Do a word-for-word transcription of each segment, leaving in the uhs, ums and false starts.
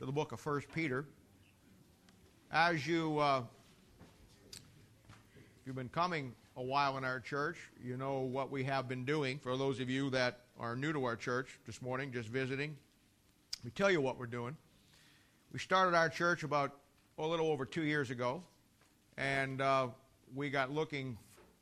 the book of First Peter. As you, uh, if you've been coming a while in our church, you know what we have been doing. For those of you that are new to our church this morning, just visiting, we tell you what we're doing. We started our church about a little over two years ago, and uh, we got looking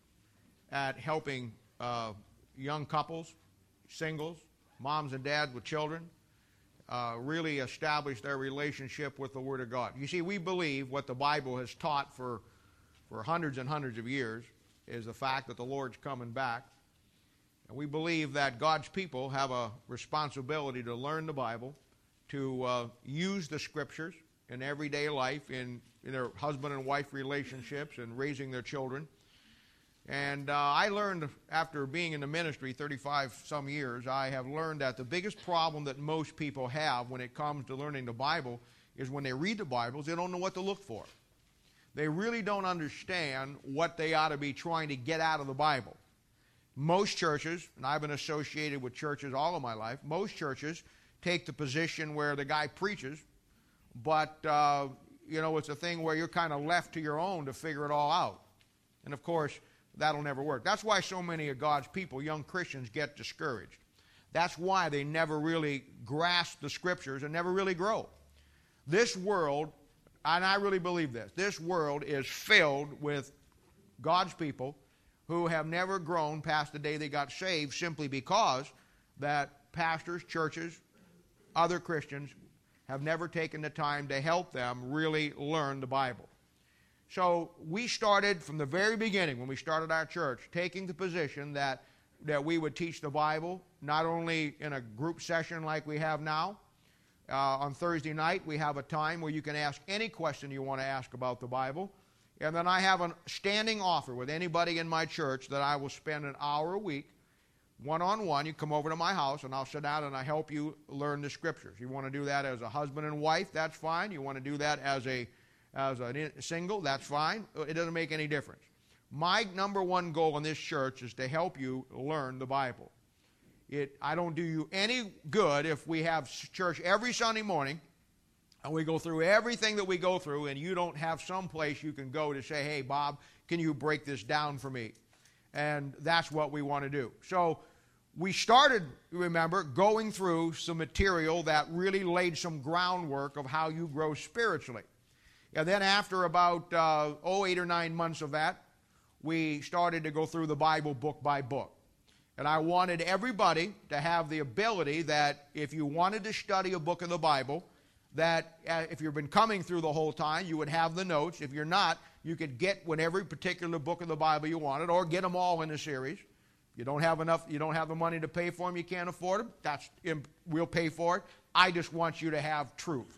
at helping uh, young couples, singles, moms and dads with children, uh, really establish their relationship with the Word of God. You see, we believe what the Bible has taught for, for hundreds and hundreds of years is the fact that the Lord's coming back. And we believe that God's people have a responsibility to learn the Bible, to uh, use the Scriptures in everyday life, in, in their husband and wife relationships, and raising their children. And uh, I learned, after being in the ministry thirty-five some years, I have learned that the biggest problem that most people have when it comes to learning the Bible is when they read the Bibles, they don't know what to look for. They really don't understand what they ought to be trying to get out of the Bible. Most churches, and I've been associated with churches all of my life, most churches take the position where the guy preaches, but, uh, you know, it's a thing where you're kind of left to your own to figure it all out. And, of course, that'll never work. That's why so many of God's people, young Christians, get discouraged. That's why they never really grasp the Scriptures and never really grow. This world, and I really believe this, this world is filled with God's people who have never grown past the day they got saved, simply because that pastors, churches, other Christians have never taken the time to help them really learn the Bible. So we started from the very beginning, when we started our church, taking the position that, that we would teach the Bible, not only in a group session like we have now. Uh, on Thursday night, we have a time where you can ask any question you want to ask about the Bible. And then I have a standing offer with anybody in my church that I will spend an hour a week, one-on-one. You come over to my house, and I'll sit down and I help you learn the Scriptures. You want to do that as a husband and wife, that's fine. You want to do that as a As a single, that's fine. It doesn't make any difference. My number one goal in this church is to help you learn the Bible. It, I don't do you any good if we have church every Sunday morning and we go through everything that we go through and you don't have some place you can go to say, hey, Bob, can you break this down for me? And that's what we want to do. So we started, remember, going through some material that really laid some groundwork of how you grow spiritually. And then after about, uh, oh, eight or nine months of that, we started to go through the Bible book by book. And I wanted everybody to have the ability that if you wanted to study a book of the Bible, that uh, if you've been coming through the whole time, you would have the notes. If you're not, you could get when every particular book of the Bible you wanted, or get them all in a series. You don't have enough, you don't have the money to pay for them, you can't afford them, that's, we'll pay for it. I just want you to have truth.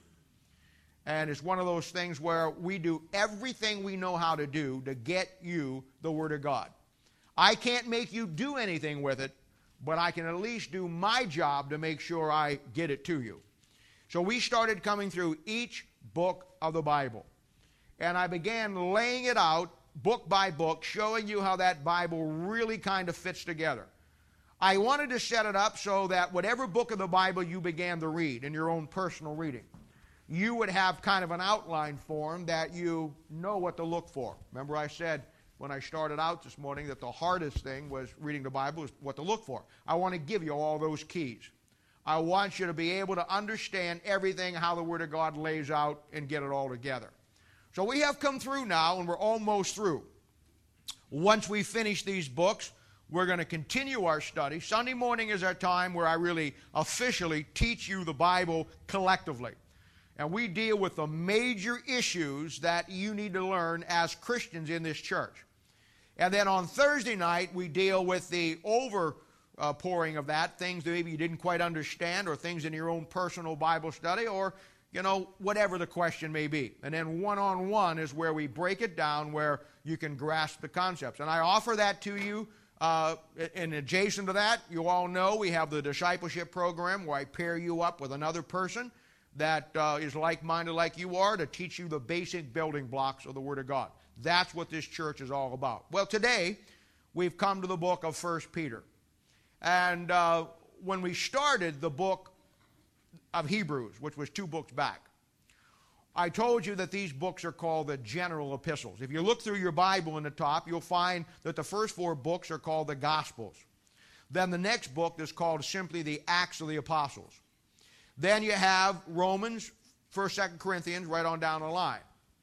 And it's one of those things where we do everything we know how to do to get you the Word of God. I can't make you do anything with it, but I can at least do my job to make sure I get it to you. So we started coming through each book of the Bible. And I began laying it out book by book, showing you how that Bible really kind of fits together. I wanted to set it up so that whatever book of the Bible you began to read in your own personal reading, you would have kind of an outline form that you know what to look for. Remember I said when I started out this morning that the hardest thing was reading the Bible is what to look for. I want to give you all those keys. I want you to be able to understand everything, how the Word of God lays out, and get it all together. So we have come through now, and we're almost through. Once we finish these books, we're going to continue our study. Sunday morning is our time where I really officially teach you the Bible collectively. And we deal with the major issues that you need to learn as Christians in this church. And then on Thursday night, we deal with the overpouring of that, things that maybe you didn't quite understand, or things in your own personal Bible study, or, you know, whatever the question may be. And then one-on-one is where we break it down, where you can grasp the concepts. And I offer that to you. Uh, and adjacent to that, you all know we have the discipleship program where I pair you up with another person that uh, is like-minded like you are, to teach you the basic building blocks of the Word of God. That's what this church is all about. Well, today, we've come to the book of First Peter. And uh, when we started the book of Hebrews, which was two books back, I told you that these books are called the general epistles. If you look through your Bible in the top, you'll find that the first four books are called the Gospels. Then the next book is called simply the Acts of the Apostles. Then you have Romans, first, second Corinthians, right on down the line.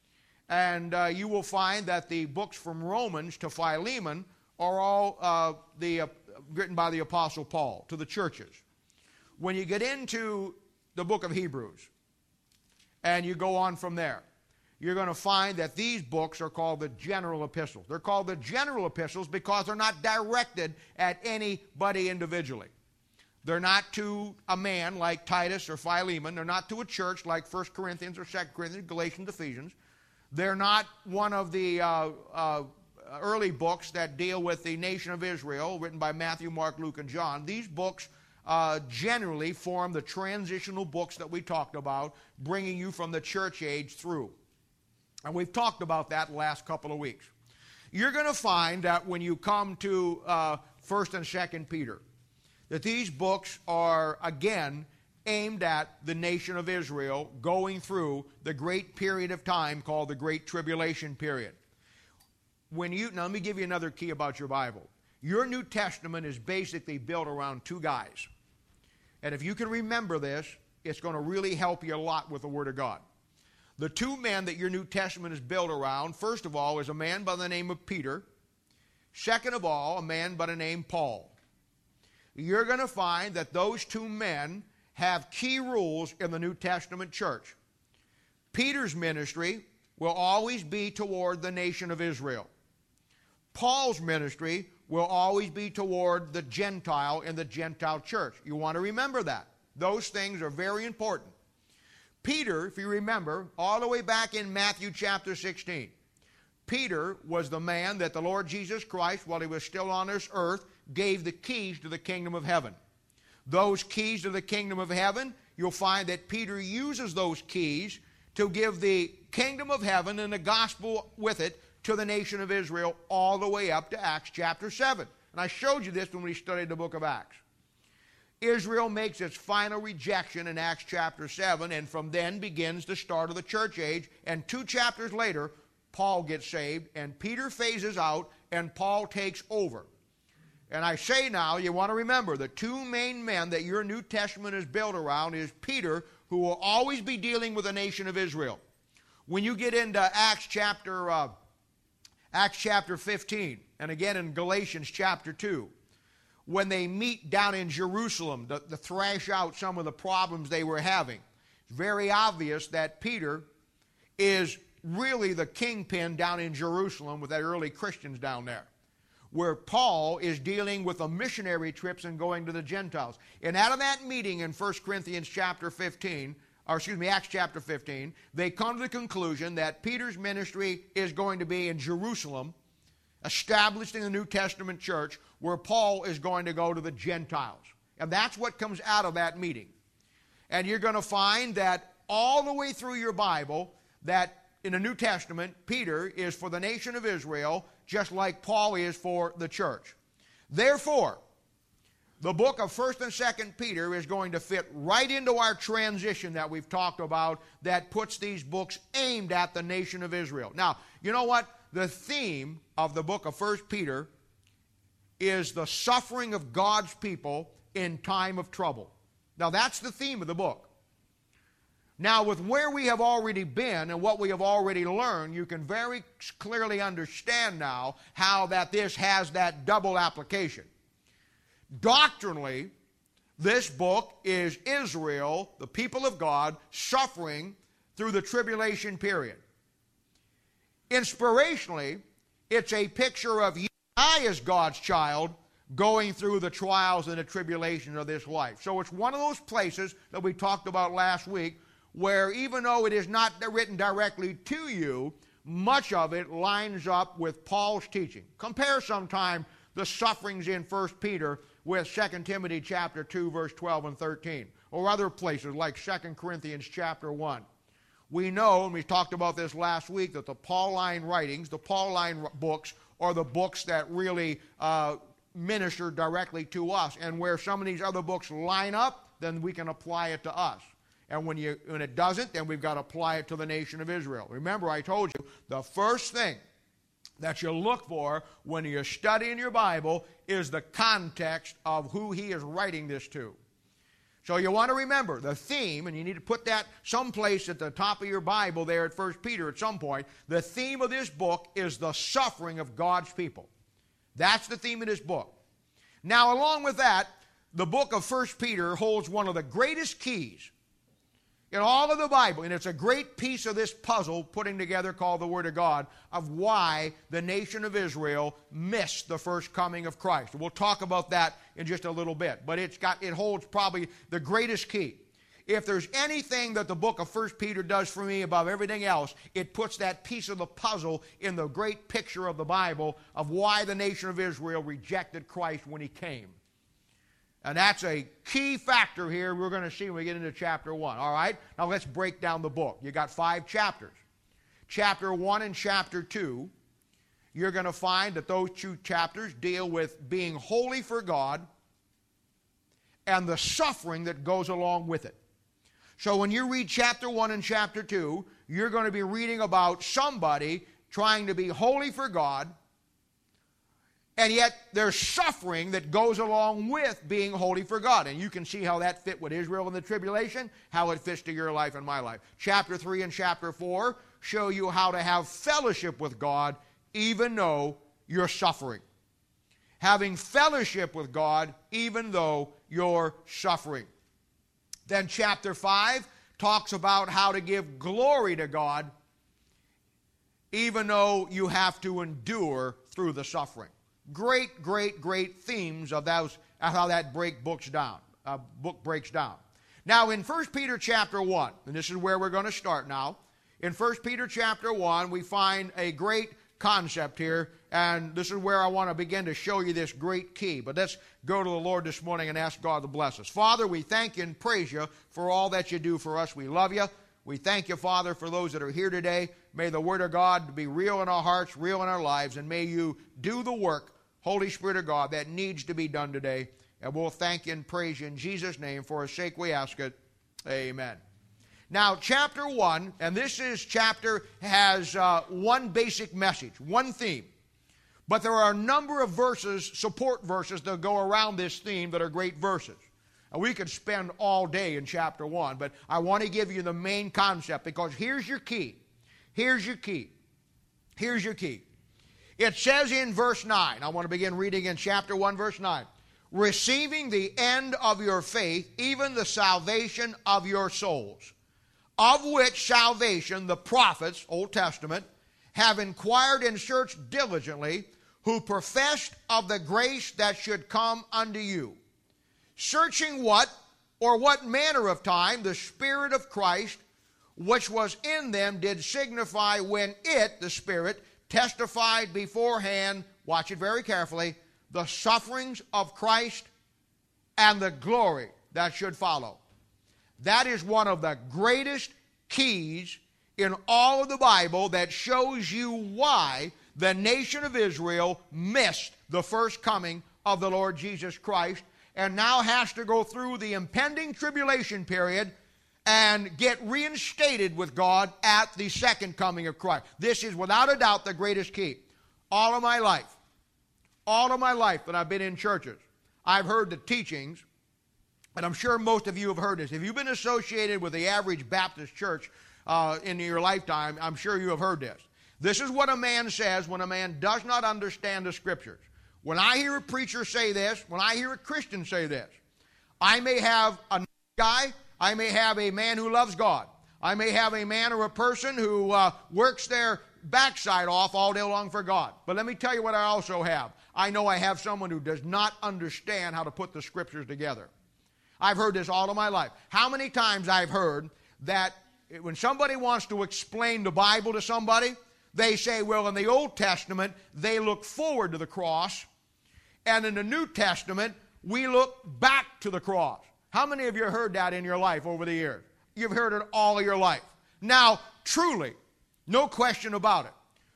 And uh, you will find that the books from Romans to Philemon are all uh, the, uh, written by the Apostle Paul to the churches. When you get into the book of Hebrews, and you go on from there, you're going to find that these books are called the general epistles. They're called the general epistles because they're not directed at anybody individually. They're not to a man like Titus or Philemon. They're not to a church like First Corinthians or Second Corinthians, Galatians, Ephesians. They're not one of the uh, uh, early books that deal with the nation of Israel, written by Matthew, Mark, Luke, and John. These books uh, generally form the transitional books that we talked about, bringing you from the church age through. And we've talked about that the last couple of weeks. You're going to find that when you come to uh, First and Second Peter, that these books are, again, aimed at the nation of Israel going through the great period of time called the Great Tribulation period. When you, now let me give you another key about your Bible. Your New Testament is basically built around two guys. And if you can remember this, it's going to really help you a lot with the Word of God. The two men that your New Testament is built around, first of all, is a man by the name of Peter. Second of all, a man by the name of Paul. You're going to find that those two men have key rules in the New Testament church. Peter's ministry will always be toward the nation of Israel. Paul's ministry will always be toward the Gentile in the Gentile church. You want to remember that. Those things are very important. Peter, if you remember, all the way back in Matthew chapter sixteen, Peter was the man that the Lord Jesus Christ, while he was still on this earth, gave the keys to the kingdom of heaven. Those keys to the kingdom of heaven, you'll find that Peter uses those keys to give the kingdom of heaven and the gospel with it to the nation of Israel all the way up to Acts chapter seven. And I showed you this when we studied the book of Acts. Israel makes its final rejection in Acts chapter seven, and from then begins the start of the church age. And two chapters later, Paul gets saved, and Peter phases out, and Paul takes over. And I say now, you want to remember, the two main men that your New Testament is built around is Peter, who will always be dealing with the nation of Israel. When you get into Acts chapter, uh, Acts chapter fifteen, and again in Galatians chapter two, when they meet down in Jerusalem to, to thrash out some of the problems they were having, it's very obvious that Peter is really the kingpin down in Jerusalem with the early Christians down there, where Paul is dealing with the missionary trips and going to the Gentiles. And out of that meeting in First Corinthians chapter fifteen, or excuse me, Acts chapter fifteen, they come to the conclusion that Peter's ministry is going to be in Jerusalem, established in the New Testament church, where Paul is going to go to the Gentiles. And that's what comes out of that meeting. And you're going to find that all the way through your Bible, that in the New Testament, Peter is for the nation of Israel, just like Paul is for the church. Therefore, the book of First and Second Peter is going to fit right into our transition that we've talked about that puts these books aimed at the nation of Israel. Now, you know what? The theme of the book of First Peter is the suffering of God's people in time of trouble. Now, that's the theme of the book. Now, with where we have already been and what we have already learned, you can very clearly understand now how that this has that double application. Doctrinally, this book is Israel, the people of God, suffering through the tribulation period. Inspirationally, it's a picture of you and I as God's child going through the trials and the tribulations of this life. So it's one of those places that we talked about last week where even though it is not written directly to you, much of it lines up with Paul's teaching. Compare sometime the sufferings in First Peter with Second Timothy chapter two, verse twelve and thirteen, or other places like Second Corinthians chapter one. We know, and we talked about this last week, that the Pauline writings, the Pauline books, are the books that really uh, minister directly to us. And where some of these other books line up, then we can apply it to us. And when, you, when it doesn't, then we've got to apply it to the nation of Israel. Remember, I told you, the first thing that you look for when you're studying your Bible is the context of who he is writing this to. So you want to remember the theme, and you need to put that someplace at the top of your Bible there at First Peter at some point. The theme of this book is the suffering of God's people. That's the theme of this book. Now, along with that, the book of First Peter holds one of the greatest keys in all of the Bible, and it's a great piece of this puzzle putting together called the Word of God, of why the nation of Israel missed the first coming of Christ. We'll talk about that in just a little bit, but it's got, it holds probably the greatest key. If there's anything that the book of First Peter does for me above everything else, it puts that piece of the puzzle in the great picture of the Bible of why the nation of Israel rejected Christ when he came. And that's a key factor here we're going to see when we get into chapter one. All right? Now let's break down the book. You got five chapters. Chapter one and chapter two, you're going to find that those two chapters deal with being holy for God and the suffering that goes along with it. So when you read chapter one and chapter two, you're going to be reading about somebody trying to be holy for God, and yet there's suffering that goes along with being holy for God. And you can see how that fit with Israel in the tribulation, how it fits to your life and my life. Chapter three and chapter four show you how to have fellowship with God even though you're suffering. Having fellowship with God even though you're suffering. Then chapter five talks about how to give glory to God even though you have to endure through the suffering. Great, great, great themes of those, how that break books down, uh, book breaks down. Now in First Peter chapter one, and this is where we're going to start now. In First Peter chapter one, we find a great concept here, and this is where I want to begin to show you this great key. But let's go to the Lord this morning and ask God to bless us. Father, we thank you and praise you for all that you do for us. We love you. We thank you, Father, for those that are here today. May the Word of God be real in our hearts, real in our lives, and may you do the work, Holy Spirit of God, that needs to be done today. And we'll thank you and praise you in Jesus' name. For his sake we ask it. Amen. Now, chapter one, and this is chapter, has uh, one basic message, one theme. But there are a number of verses, support verses, that go around this theme that are great verses. And we could spend all day in chapter one, but I want to give you the main concept, because here's your key. Here's your key. Here's your key. It says in verse nine, I want to begin reading in chapter one, verse nine. Receiving the end of your faith, even the salvation of your souls, of which salvation the prophets, Old Testament, have inquired and searched diligently, who professed of the grace that should come unto you. Searching what, or what manner of time, the Spirit of Christ, which was in them, did signify when it, the Spirit, testified beforehand, watch it very carefully, the sufferings of Christ and the glory that should follow. That is one of the greatest keys in all of the Bible that shows you why the nation of Israel missed the first coming of the Lord Jesus Christ and now has to go through the impending tribulation period and get reinstated with God at the second coming of Christ. This is without a doubt the greatest key. All of my life, all of my life that I've been in churches, I've heard the teachings, and I'm sure most of you have heard this. If you've been associated with the average Baptist church uh, in your lifetime, I'm sure you have heard this. This is what a man says when a man does not understand the Scriptures. When I hear a preacher say this, when I hear a Christian say this, I may have a guy, I may have a man who loves God. I may have a man or a person who uh, works their backside off all day long for God. But let me tell you what I also have. I know I have someone who does not understand how to put the Scriptures together. I've heard this all of my life. How many times I've heard that when somebody wants to explain the Bible to somebody, they say, well, in the Old Testament, they look forward to the cross, and in the New Testament, we look back to the cross. How many of you heard that in your life over the years? You've heard it all of your life. Now, truly, no question about it,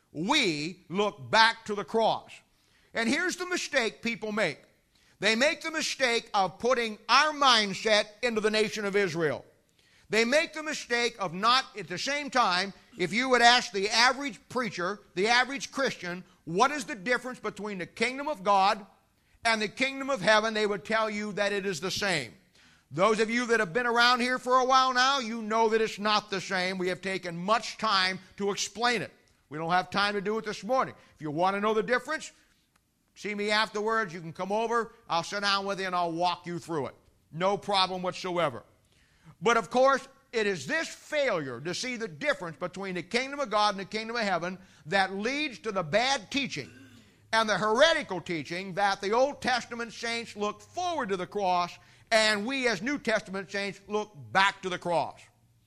we look back to the cross. And here's the mistake people make. They make the mistake of putting our mindset into the nation of Israel. They make the mistake of not, at the same time, if you would ask the average preacher, the average Christian, what is the difference between the kingdom of God and the kingdom of heaven, they would tell you that it is the same. Those of you that have been around here for a while now, you know that it's not the same. We have taken much time to explain it. We don't have time to do it this morning. If you want to know the difference, see me afterwards. You can come over. I'll sit down with you and I'll walk you through it. No problem whatsoever. But of course, it is this failure to see the difference between the kingdom of God and the kingdom of heaven that leads to the bad teaching and the heretical teaching that the Old Testament saints look forward to the cross and we as New Testament saints look back to the cross.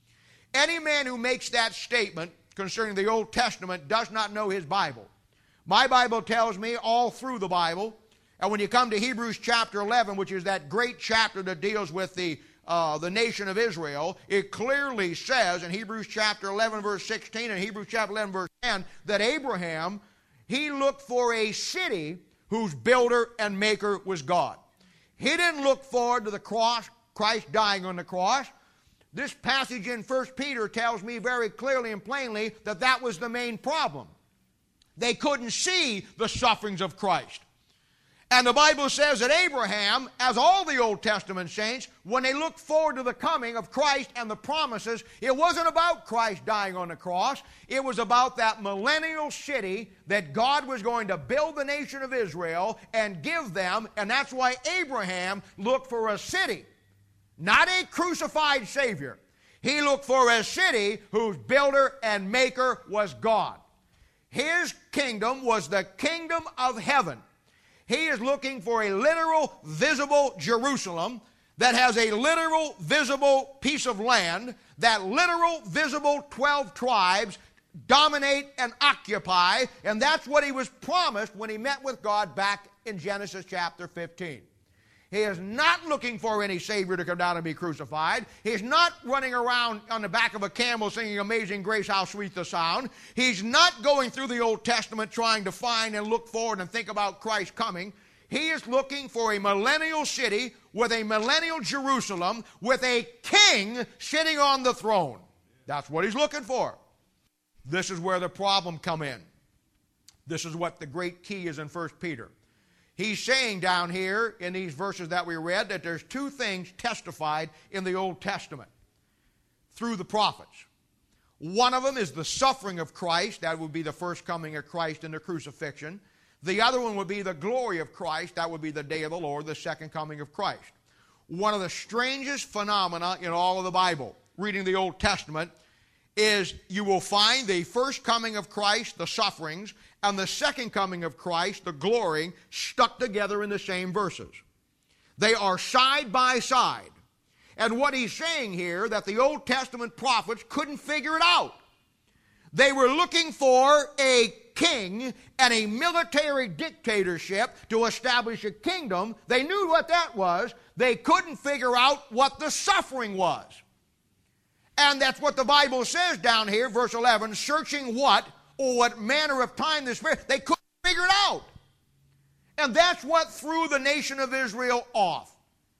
Any man who makes that statement concerning the Old Testament does not know his Bible. My Bible tells me all through the Bible, and when you come to Hebrews chapter eleven, which is that great chapter that deals with the Uh, the nation of Israel, it clearly says in Hebrews chapter eleven verse sixteen and Hebrews chapter eleven verse ten that Abraham, he looked for a city whose builder and maker was God. He didn't look forward to the cross, Christ dying on the cross. This passage in First Peter tells me very clearly and plainly that that was the main problem. They couldn't see the sufferings of Christ. And the Bible says that Abraham, as all the Old Testament saints, when they looked forward to the coming of Christ and the promises, it wasn't about Christ dying on the cross. It was about that millennial city that God was going to build the nation of Israel and give them, and that's why Abraham looked for a city, not a crucified Savior. He looked for a city whose builder and maker was God. His kingdom was the kingdom of heaven. He is looking for a literal, visible Jerusalem that has a literal, visible piece of land that literal, visible twelve tribes dominate and occupy, and that's what he was promised when he met with God back in Genesis chapter fifteen. He is not looking for any Savior to come down and be crucified. He's not running around on the back of a camel singing Amazing Grace, how sweet the sound. He's not going through the Old Testament trying to find and look forward and think about Christ coming. He is looking for a millennial city with a millennial Jerusalem with a king sitting on the throne. That's what he's looking for. This is where the problem come in. This is what the great key is in First Peter. He's saying down here in these verses that we read that there's two things testified in the Old Testament through the prophets. One of them is the suffering of Christ. That would be the first coming of Christ in the crucifixion. The other one would be the glory of Christ. That would be the day of the Lord, the second coming of Christ. One of the strangest phenomena in all of the Bible, reading the Old Testament, is you will find the first coming of Christ, the sufferings, and the second coming of Christ, the glory, stuck together in the same verses. They are side by side. And what he's saying here, that the Old Testament prophets couldn't figure it out. They were looking for a king and a military dictatorship to establish a kingdom. They knew what that was. They couldn't figure out what the suffering was. And that's what the Bible says down here, verse eleven, searching what or what manner of time this Spirit. They couldn't figure it out. And that's what threw the nation of Israel off.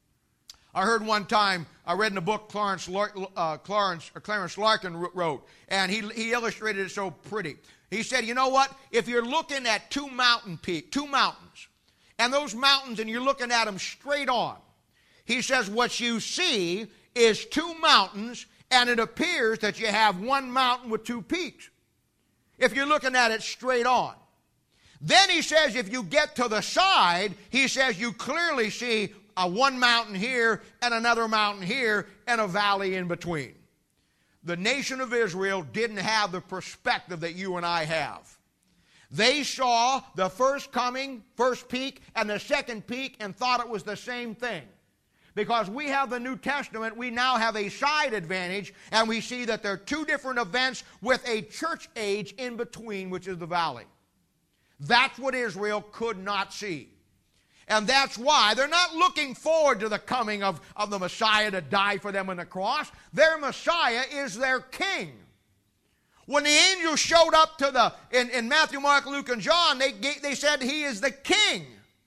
I heard one time, I read in a book Clarence, uh, Clarence, or Clarence Larkin wrote, and he, he illustrated it so pretty. He said, you know what? If you're looking at two mountain peak, two mountains, and those mountains, and you're looking at them straight on, he says what you see is two mountains, and it appears that you have one mountain with two peaks, if you're looking at it straight on. Then he says if you get to the side, he says you clearly see a one mountain here and another mountain here and a valley in between. The nation of Israel didn't have the perspective that you and I have. They saw the first coming, first peak, and the second peak and thought it was the same thing. Because we have the New Testament, we now have a side advantage, and we see that there are two different events with a church age in between, which is the valley. That's what Israel could not see. And that's why they're not looking forward to the coming of, of the Messiah to die for them on the cross. Their Messiah is their king. When the angels showed up to the in, in Matthew, Mark, Luke, and John, they, they said he is the king.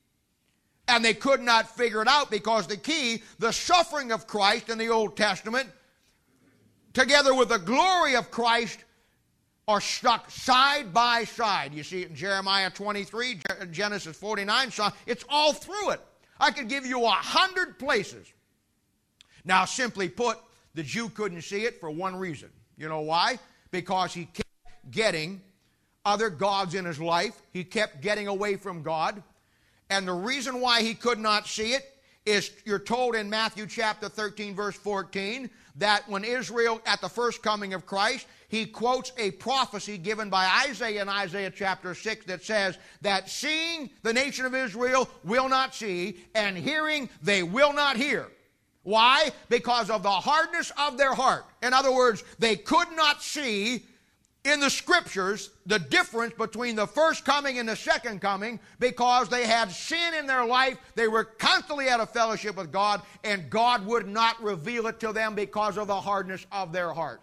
And they could not figure it out because the key, the suffering of Christ in the Old Testament, together with the glory of Christ are stuck side by side. You see it in Jeremiah twenty-three, Genesis forty-nine. So it's all through it. I could give you a hundred places. Now, simply put, the Jew couldn't see it for one reason. You know why? Because he kept getting other gods in his life. He kept getting away from God. And the reason why he could not see it is, you're told in Matthew chapter thirteen, verse fourteen, that when Israel, at the first coming of Christ, he quotes a prophecy given by Isaiah in Isaiah chapter six that says that seeing the nation of Israel will not see, and hearing they will not hear. Why? Because of the hardness of their heart. In other words, they could not see in the Scriptures the difference between the first coming and the second coming, because they had sin in their life. They were constantly out of fellowship with God, and God would not reveal it to them because of the hardness of their heart.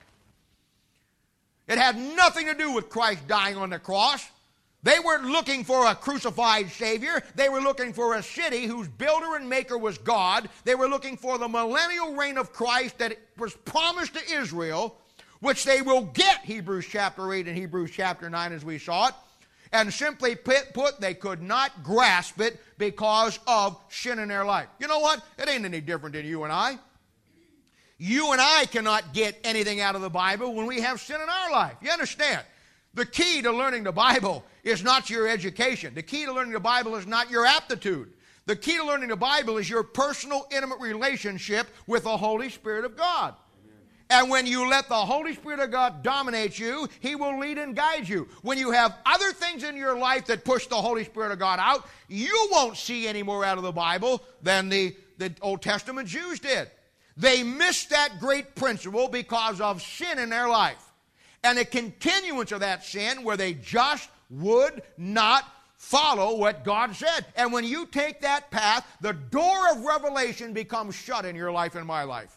It had nothing to do with Christ dying on the cross. They weren't looking for a crucified Savior. They were looking for a city whose builder and maker was God. They were looking for the millennial reign of Christ that was promised to Israel, which they will get, Hebrews chapter eight and Hebrews chapter nine, as we saw it. And simply put, they could not grasp it because of sin in their life. You know what? It ain't any different than you and I. You and I cannot get anything out of the Bible when we have sin in our life. You understand? The key to learning the Bible is not your education. The key to learning the Bible is not your aptitude. The key to learning the Bible is your personal, intimate relationship with the Holy Spirit of God. And when you let the Holy Spirit of God dominate you, He will lead and guide you. When you have other things in your life that push the Holy Spirit of God out, you won't see any more out of the Bible than the, the Old Testament Jews did. They missed that great principle because of sin in their life. And a continuance of that sin where they just would not follow what God said. And when you take that path, the door of revelation becomes shut in your life and my life.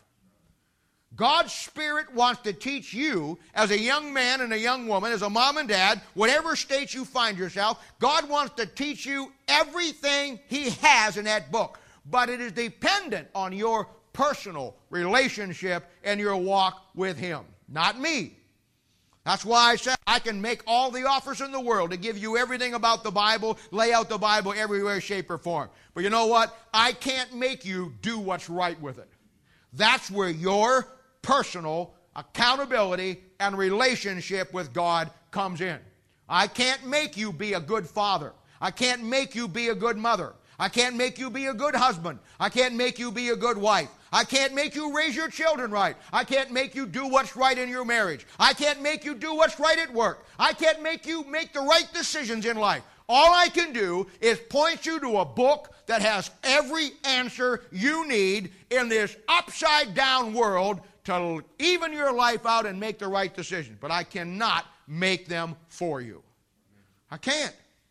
God's Spirit wants to teach you as a young man and a young woman, as a mom and dad, whatever state you find yourself, God wants to teach you everything He has in that book. But it is dependent on your personal relationship and your walk with Him, not me. That's why I said I can make all the offers in the world to give you everything about the Bible, lay out the Bible everywhere, shape, or form. But you know what? I can't make you do what's right with it. That's where your personal accountability and relationship with God comes in. I can't make you be a good father. I can't make you be a good mother. I can't make you be a good husband. I can't make you be a good wife. I can't make you raise your children right. I can't make you do what's right in your marriage. I can't make you do what's right at work. I can't make you make the right decisions in life. All I can do is point you to a book that has every answer you need in this upside-down world to even your life out and make the right decisions. But I cannot make them for you. I can't.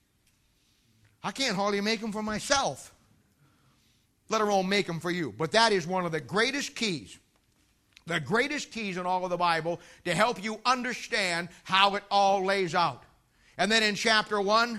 I can't hardly make them for myself, let alone make them for you. But that is one of the greatest keys, the greatest keys in all of the Bible to help you understand how it all lays out. And then in chapter one,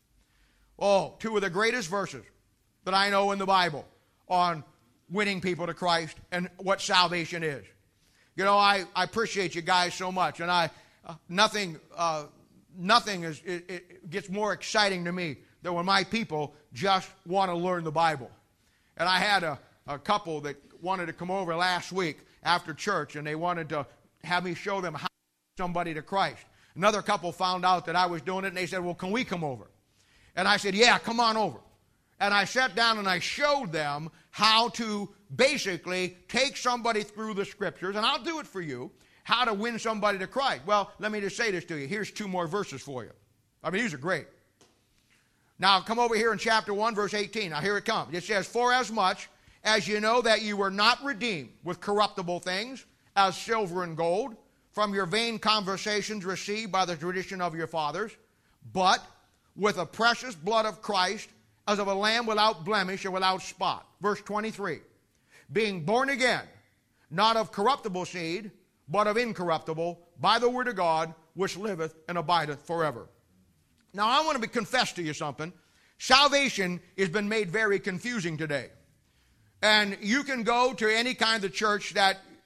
oh, two of the greatest verses that I know in the Bible on winning people to Christ and what salvation is. You know, I, I appreciate you guys so much, and I uh, nothing uh, nothing is it, it gets more exciting to me than when my people just want to learn the Bible. And I had a, a couple that wanted to come over last week after church, and they wanted to have me show them how to lead somebody to Christ. Another couple found out that I was doing it, and they said, well, can we come over? And I said, yeah, come on over. And I sat down and I showed them how to basically take somebody through the Scriptures, and I'll do it for you, how to win somebody to Christ. Well, let me just say this to you. Here's two more verses for you. I mean, these are great. Now, come over here in chapter one, verse eighteen. Now, here it comes. It says, for as much as you know that you were not redeemed with corruptible things, as silver and gold, from your vain conversations received by the tradition of your fathers, but with the precious blood of Christ, as of a lamb without blemish and without spot. Verse twenty-three. Being born again, not of corruptible seed, but of incorruptible, by the word of God, which liveth and abideth forever. Now, I want to be, confess to you something. Salvation has been made very confusing today. And you can go to any kind of church that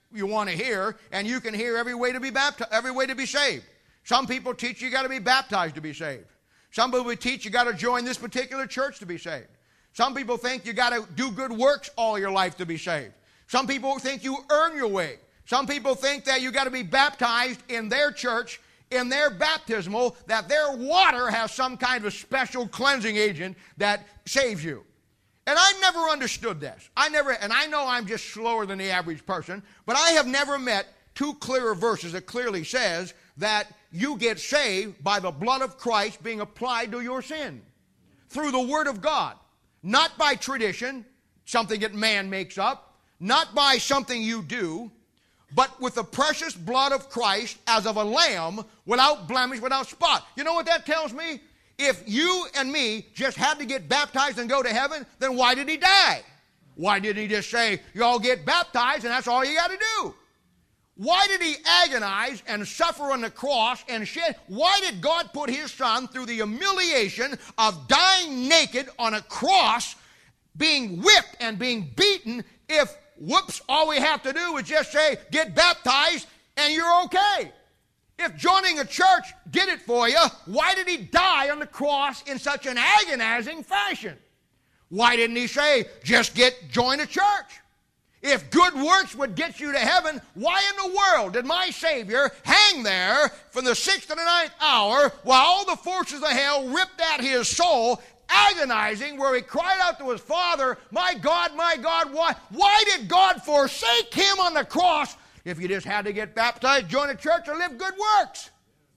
you want to hear, and you can hear every way to be baptized, every way to be saved. Some people teach you got to be baptized to be saved. Some people teach you got to join this particular church to be saved. Some people think you got to do good works all your life to be saved. Some people think you earn your way. Some people think that you got to be baptized in their church, in their baptismal, that their water has some kind of a special cleansing agent that saves you. And I never understood this. I never, and I know I'm just slower than the average person, but I have never met two clearer verses that clearly says that you get saved by the blood of Christ being applied to your sin through the Word of God. Not by tradition, something that man makes up, not by something you do, but with the precious blood of Christ as of a lamb without blemish, without spot. You know what that tells me? If you and me just had to get baptized and go to heaven, then why did he die? Why didn't he just say, you all get baptized and that's all you got to do? Why did he agonize and suffer on the cross and shed? Why did God put his son through the humiliation of dying naked on a cross, being whipped and being beaten, if, whoops, all we have to do is just say, get baptized and you're okay? If joining a church did it for you, why did he die on the cross in such an agonizing fashion? Why didn't he say, just get join a church? If good works would get you to heaven, why in the world did my Savior hang there from the sixth to the ninth hour while all the forces of hell ripped at his soul, agonizing, where he cried out to his Father, my God, my God, why, why did God forsake him on the cross if you just had to get baptized, join a church, or live good works?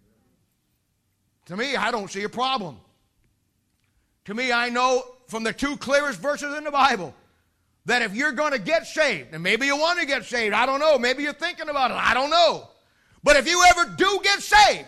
To me, I don't see a problem. To me, I know from the two clearest verses in the Bible that if you're going to get saved, and maybe you want to get saved, I don't know, maybe you're thinking about it, I don't know. But if you ever do get saved,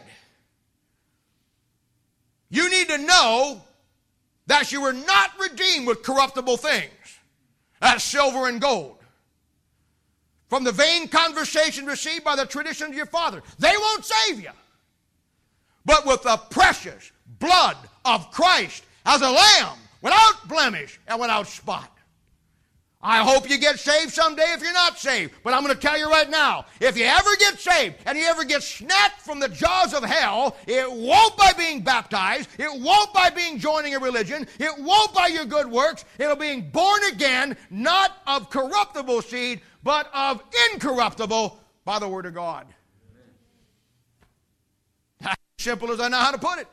you need to know that you were not redeemed with corruptible things, as silver and gold, from the vain conversation received by the tradition of your father. They won't save you. But with the precious blood of Christ as a lamb, without blemish and without spot. I hope you get saved someday if you're not saved. But I'm going to tell you right now, if you ever get saved and you ever get snatched from the jaws of hell, it won't by being baptized, it won't by being joining a religion, it won't by your good works, it'll being born again, not of corruptible seed, but of incorruptible by the Word of God. As simple as I know how to put it.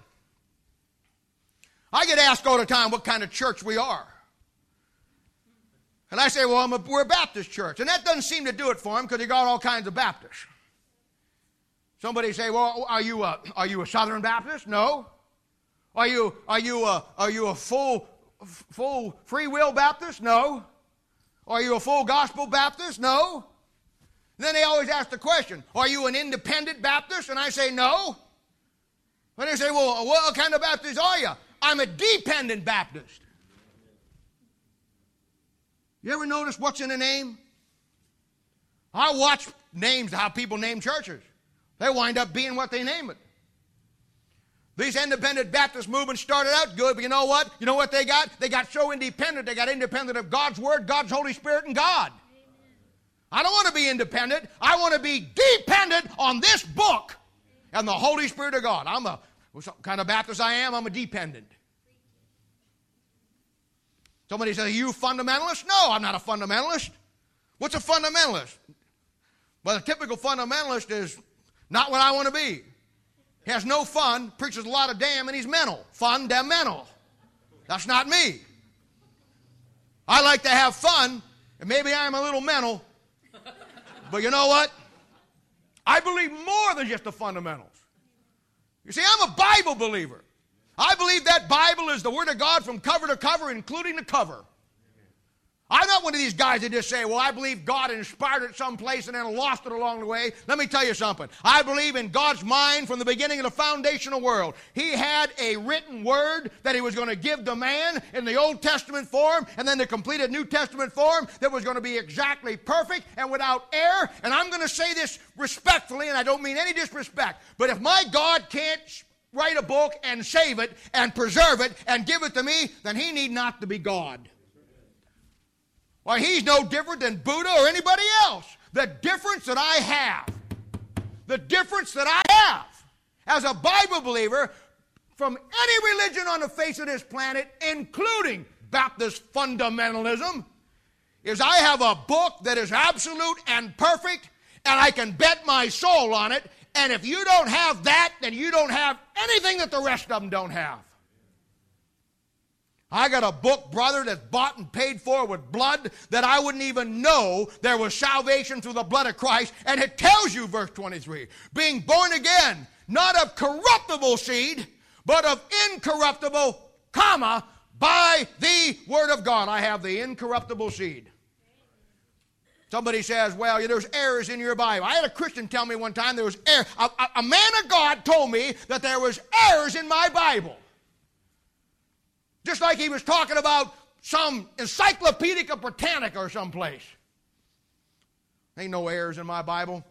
I get asked all the time what kind of church we are. And I say, well, I'm a, we're a Baptist church. And that doesn't seem to do it for them because you got all kinds of Baptists. Somebody say, well, are you a, are you a Southern Baptist? No. Are you, are you a, are you a full, full free will Baptist? No. Are you a full gospel Baptist? No. And then they always ask the question, are you an independent Baptist? And I say, no. And they say, well, what kind of Baptist are you? I'm a dependent Baptist. You ever notice what's in a name? I watch names, how people name churches. They wind up being what they name it. These independent Baptist movements started out good, but you know what? You know what they got? They got so independent, they got independent of God's Word, God's Holy Spirit, and God. I don't want to be independent. I want to be dependent on this book and the Holy Spirit of God. I'm a, what kind of Baptist I am, I'm a dependent. Somebody says, are you a fundamentalist? No, I'm not a fundamentalist. What's a fundamentalist? Well, a typical fundamentalist is not what I want to be. He has no fun, preaches a lot of damn, and he's mental. Fundamental. That's not me. I like to have fun, and maybe I'm a little mental. But you know what? I believe more than just the fundamentals. You see, I'm a Bible believer. I believe that Bible is the Word of God from cover to cover, including the cover. I'm not one of these guys that just say, well, I believe God inspired it someplace and then lost it along the way. Let me tell you something. I believe in God's mind from the beginning of the foundation of the world. He had a written word that He was going to give to man in the Old Testament form and then the completed New Testament form that was going to be exactly perfect and without error. And I'm going to say this respectfully, and I don't mean any disrespect, but if my God can't write a book and save it and preserve it and give it to me, then He need not to be God. Well, He's no different than Buddha or anybody else. the difference that I have, the difference that I have as a Bible believer from any religion on the face of this planet, including Baptist fundamentalism, is I have a book that is absolute and perfect, and I can bet my soul on it. And if you don't have that, then you don't have anything that the rest of them don't have. I got a book, brother, that's bought and paid for with blood that I wouldn't even know there was salvation through the blood of Christ. And it tells you, verse twenty-three, being born again, not of corruptible seed, but of incorruptible, comma, by the word of God. I have the incorruptible seed. Somebody says, well, there's errors in your Bible. I had a Christian tell me one time there was error. A, a, a man of God told me that there was errors in my Bible. Just like he was talking about some Encyclopedia Britannica or someplace. Ain't no errors in my Bible.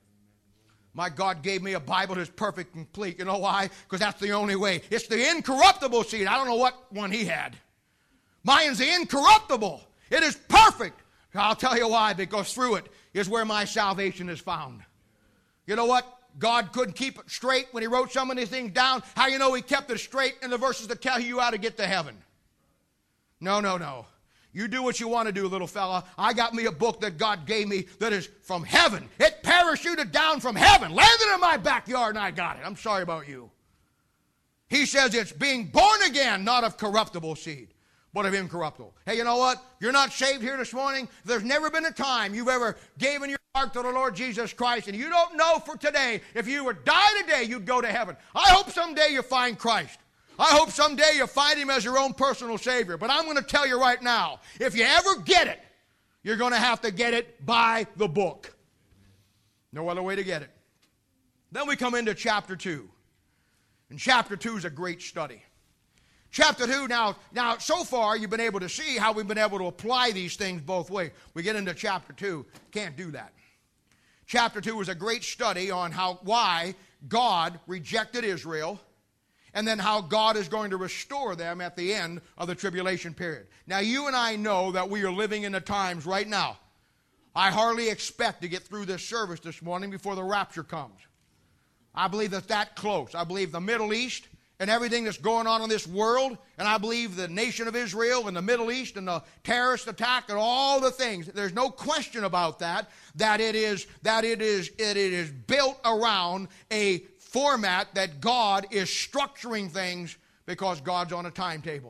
My God gave me a Bible that's perfect and complete. You know why? Because that's the only way. It's the incorruptible seed. I don't know what one he had. Mine's the incorruptible. It is perfect. I'll tell you why. Because through it is where my salvation is found. You know what? God couldn't keep it straight when he wrote some of these things down. How you know he kept it straight in the verses that tell you how to get to heaven? No, no, no. You do what you want to do, little fella. I got me a book that God gave me that is from heaven. It parachuted down from heaven, landed in my backyard, and I got it. I'm sorry about you. He says it's being born again, not of corruptible seed, but of incorruptible. Hey, you know what? You're not saved here this morning. There's never been a time you've ever given your heart to the Lord Jesus Christ, and you don't know for today, if you would die today, you'd go to heaven. I hope someday you find Christ. I hope someday you find him as your own personal Savior. But I'm going to tell you right now, if you ever get it, you're going to have to get it by the book. No other way to get it. Then we come into chapter two. And chapter two is a great study. Chapter two, now, now, so far you've been able to see how we've been able to apply these things both ways. We get into chapter two, can't do that. Chapter two is a great study on how why God rejected Israel, and then how God is going to restore them at the end of the tribulation period. Now, you and I know that we are living in the times right now. I hardly expect to get through this service this morning before the rapture comes. I believe that's that close. I believe the Middle East and everything that's going on in this world, and I believe the nation of Israel and the Middle East and the terrorist attack and all the things, there's no question about that, that it is, that it is, it is built around a format that God is structuring things because God's on a timetable.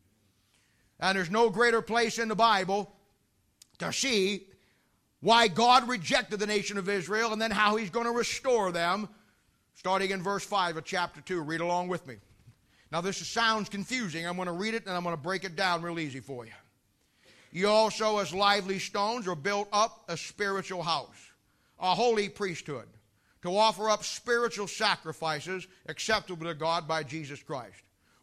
And there's no greater place in the Bible to see why God rejected the nation of Israel and then how he's going to restore them, starting in verse five of chapter two. Read along with me. Now this sounds confusing. I'm going to read it and I'm going to break it down real easy for you. You also as lively stones are built up a spiritual house, a holy priesthood, to offer up spiritual sacrifices acceptable to God by Jesus Christ.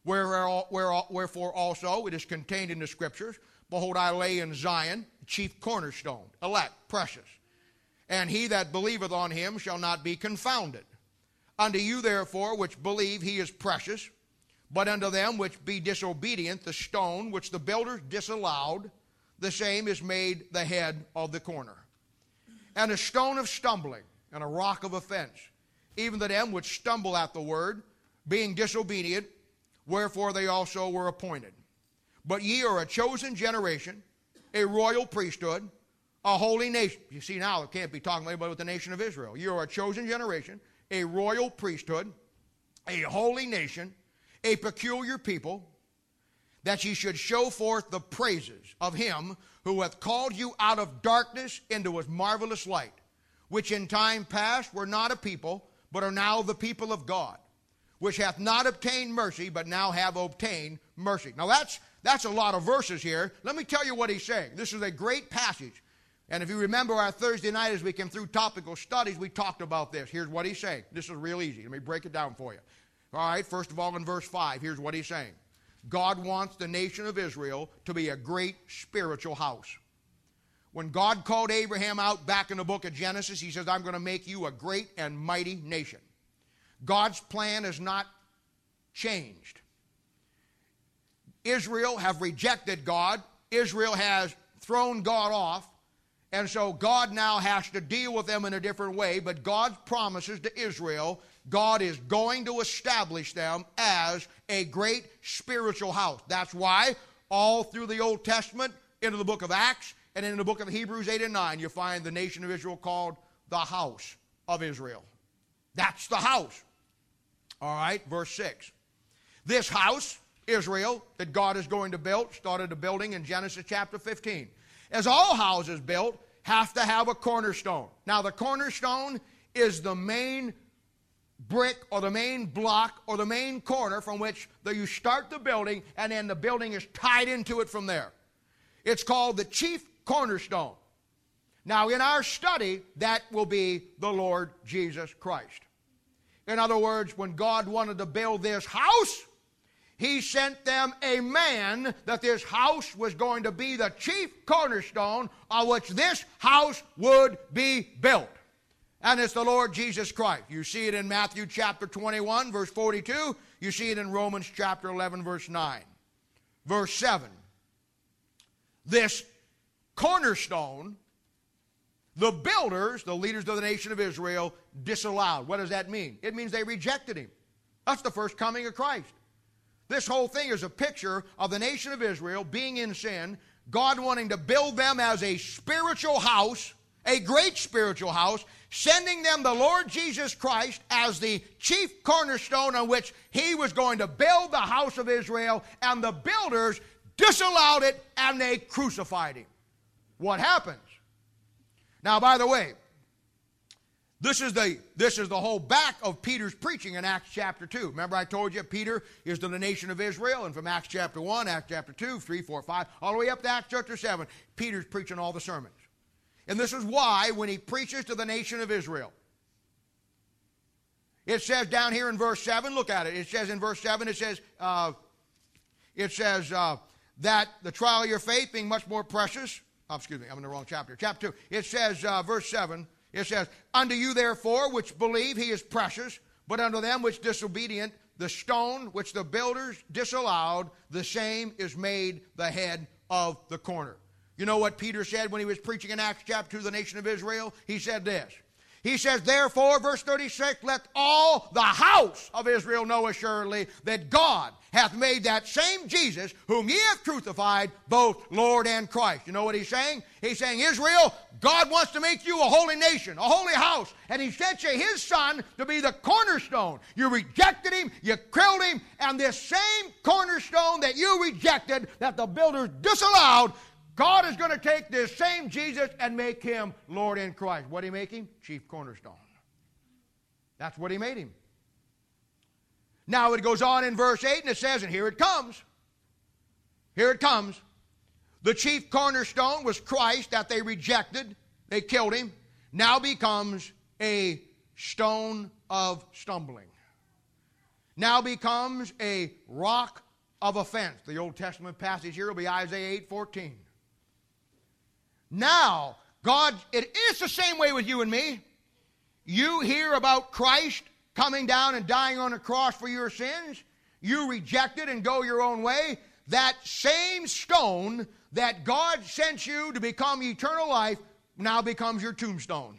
Wherefore also it is contained in the Scriptures, behold, I lay in Zion, chief cornerstone, elect, precious. And he that believeth on him shall not be confounded. Unto you therefore which believe he is precious, but unto them which be disobedient, the stone which the builders disallowed, the same is made the head of the corner. And a stone of stumbling, and a rock of offense, even to them which stumble at the word, being disobedient, wherefore they also were appointed. But ye are a chosen generation, a royal priesthood, a holy nation. You see now, it can't be talking about the nation of Israel. You are a chosen generation, a royal priesthood, a holy nation, a peculiar people, that ye should show forth the praises of him who hath called you out of darkness into his marvelous light, which in time past were not a people, but are now the people of God, which hath not obtained mercy, but now have obtained mercy. Now that's, that's a lot of verses here. Let me tell you what he's saying. This is a great passage. And if you remember our Thursday night as we came through topical studies, we talked about this. Here's what he's saying. This is real easy. Let me break it down for you. All right, first of all in verse five, here's what he's saying. God wants the nation of Israel to be a great spiritual house. When God called Abraham out back in the book of Genesis, he says, I'm going to make you a great and mighty nation. God's plan has not changed. Israel have rejected God. Israel has thrown God off. And so God now has to deal with them in a different way, but God's promises to Israel, God is going to establish them as a great spiritual house. That's why all through the Old Testament, into the book of Acts, and in the book of Hebrews eight and nine, you find the nation of Israel called the house of Israel. That's the house. All right, verse six. This house, Israel, that God is going to build, started a building in Genesis chapter fifteen. As all houses built have to have a cornerstone. Now, the cornerstone is the main brick or the main block or the main corner from which the, you start the building, and then the building is tied into it from there. It's called the chief cornerstone. Now, in our study, that will be the Lord Jesus Christ. In other words, when God wanted to build this house, He sent them a man that this house was going to be the chief cornerstone on which this house would be built. And it's the Lord Jesus Christ. You see it in Matthew chapter twenty-one, verse forty-two. You see it in Romans chapter eleven, verse nine. Verse seven. This cornerstone, the builders, the leaders of the nation of Israel, disallowed. What does that mean? It means they rejected Him. That's the first coming of Christ. This whole thing is a picture of the nation of Israel being in sin, God wanting to build them as a spiritual house, a great spiritual house, sending them the Lord Jesus Christ as the chief cornerstone on which He was going to build the house of Israel, and the builders disallowed it and they crucified Him. What happens? Now, by the way, This is the this is the whole back of Peter's preaching in Acts chapter two. Remember I told you Peter is to the nation of Israel, and from Acts chapter one, Acts chapter two, three, four, five, all the way up to Acts chapter seven, Peter's preaching all the sermons. And this is why when he preaches to the nation of Israel, it says down here in verse seven, look at it. It says in verse seven, it says, uh, it says uh, that the trial of your faith being much more precious. Oh, excuse me, I'm in the wrong chapter. Chapter two. It says, uh, verse seven, it says, unto you therefore which believe He is precious, but unto them which disobedient, the stone which the builders disallowed, the same is made the head of the corner. You know what Peter said when he was preaching in Acts chapter two to the nation of Israel? He said this. He says, therefore, verse thirty-six, let all the house of Israel know assuredly that God hath made that same Jesus, whom ye have crucified, both Lord and Christ. You know what he's saying? He's saying, Israel, God wants to make you a holy nation, a holy house, and He sent you His Son to be the cornerstone. You rejected Him, you killed Him, and this same cornerstone that you rejected, that the builders disallowed, God is going to take this same Jesus and make Him Lord in Christ. What did He make Him? Chief cornerstone. That's what He made Him. Now it goes on in verse eight and it says, and here it comes. Here it comes. The chief cornerstone was Christ that they rejected. They killed Him. Now becomes a stone of stumbling. Now becomes a rock of offense. The Old Testament passage here will be Isaiah eight fourteen. Now, God, it is the same way with you and me. You hear about Christ coming down and dying on a cross for your sins. You reject it and go your own way. That same stone that God sent you to become eternal life now becomes your tombstone.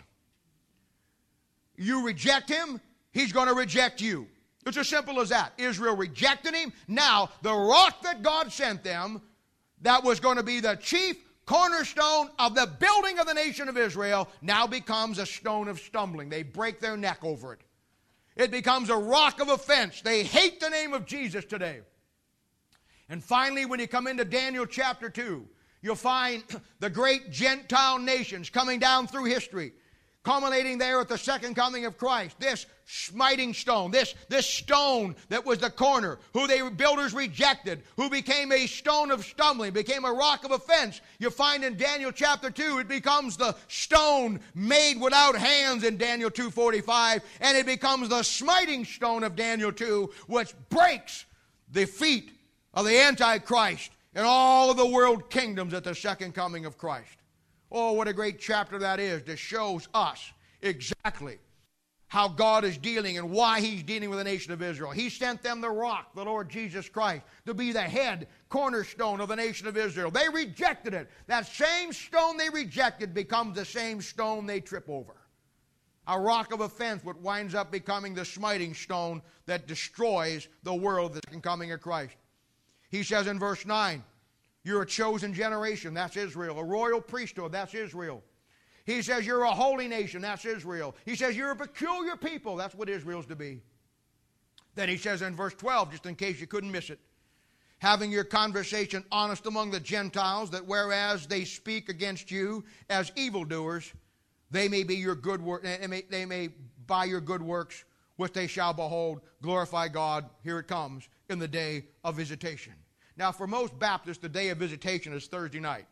You reject Him, He's going to reject you. It's as simple as that. Israel rejected Him. Now, the rock that God sent them, that was going to be the chief cornerstone of the building of the nation of Israel, now becomes a stone of stumbling. They break their neck over it. It becomes a rock of offense. They hate the name of Jesus today. And finally, when you come into Daniel chapter two, you'll find the great Gentile nations coming down through history, culminating there at the second coming of Christ. This smiting stone, this, this stone that was the corner, who they builders rejected, who became a stone of stumbling, became a rock of offense. You find in Daniel chapter two, it becomes the stone made without hands in Daniel two forty-five, and it becomes the smiting stone of Daniel two, which breaks the feet of the Antichrist and all of the world kingdoms at the second coming of Christ. Oh, what a great chapter that is. That shows us exactly how God is dealing and why He's dealing with the nation of Israel. He sent them the rock, the Lord Jesus Christ, to be the head cornerstone of the nation of Israel. They rejected it. That same stone they rejected becomes the same stone they trip over. A rock of offense, what winds up becoming the smiting stone that destroys the world, the second coming of Christ. He says in verse nine, you're a chosen generation, that's Israel. A royal priesthood, that's Israel. He says you're a holy nation, that's Israel. He says you're a peculiar people, that's what Israel's to be. Then he says in verse twelve, just in case you couldn't miss it, having your conversation honest among the Gentiles, that whereas they speak against you as evildoers, they may be your good work, they may, they may by your good works, which they shall behold, glorify God. Here it comes, in the day of visitation. Now, for most Baptists, the day of visitation is Thursday night.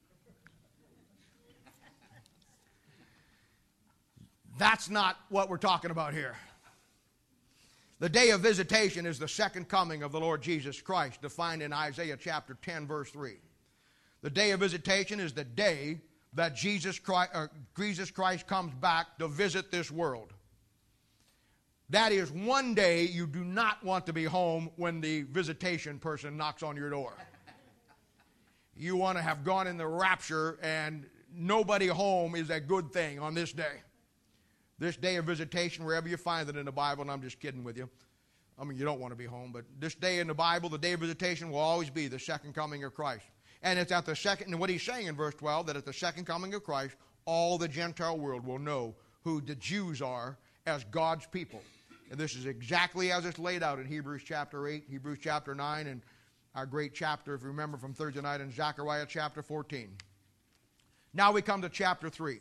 That's not what we're talking about here. The day of visitation is the second coming of the Lord Jesus Christ, defined in Isaiah chapter ten, verse three. The day of visitation is the day that Jesus Christ, uh, Jesus Christ comes back to visit this world. That is one day you do not want to be home when the visitation person knocks on your door. You want to have gone in the rapture, and nobody home is a good thing on this day. This day of visitation, wherever you find it in the Bible, and I'm just kidding with you. I mean, you don't want to be home, but this day in the Bible, the day of visitation, will always be the second coming of Christ. And it's at the second, and what he's saying in verse twelve, that at the second coming of Christ, all the Gentile world will know who the Jews are as God's people. And this is exactly as it's laid out in Hebrews chapter eight, Hebrews chapter nine, and our great chapter, if you remember from Thursday night, in Zechariah chapter fourteen. Now we come to chapter three.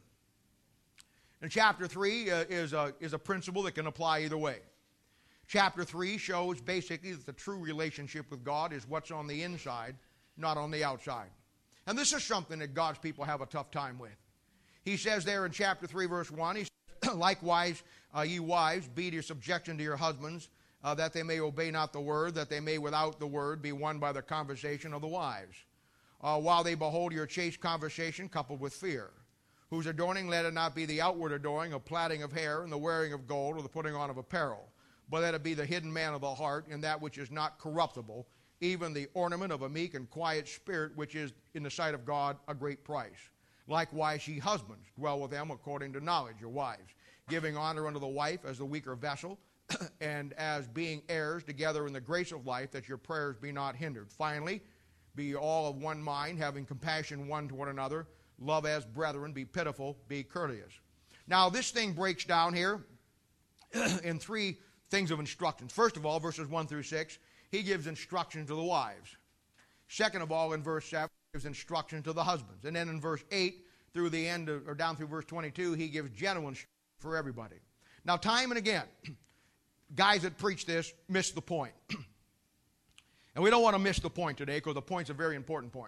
And chapter three uh, is, a, is a principle that can apply either way. Chapter three shows basically that the true relationship with God is what's on the inside, not on the outside. And this is something that God's people have a tough time with. He says there in chapter three, verse one, he says, likewise, uh, ye wives, be to your subjection to your husbands, uh, that they may obey not the word, that they may without the word be won by the conversation of the wives, uh, while they behold your chaste conversation coupled with fear, whose adorning let it not be the outward adorning of plaiting of hair and the wearing of gold or the putting on of apparel, but that it be the hidden man of the heart, in that which is not corruptible, even the ornament of a meek and quiet spirit, which is in the sight of God a great price. Likewise, ye husbands, dwell with them according to knowledge, your wives, giving honor unto the wife as the weaker vessel, and as being heirs together in the grace of life, that your prayers be not hindered. Finally, be all of one mind, having compassion one to one another, love as brethren, be pitiful, be courteous. Now, this thing breaks down here in three things of instructions. First of all, verses one through six, he gives instruction to the wives. Second of all, in verse seven, he gives instruction to the husbands. And then in verse eight through the end, of, or down through verse twenty-two, he gives general instruction for everybody. Now, time and again, guys that preach this miss the point. And we don't want to miss the point today, because the point's a very important point.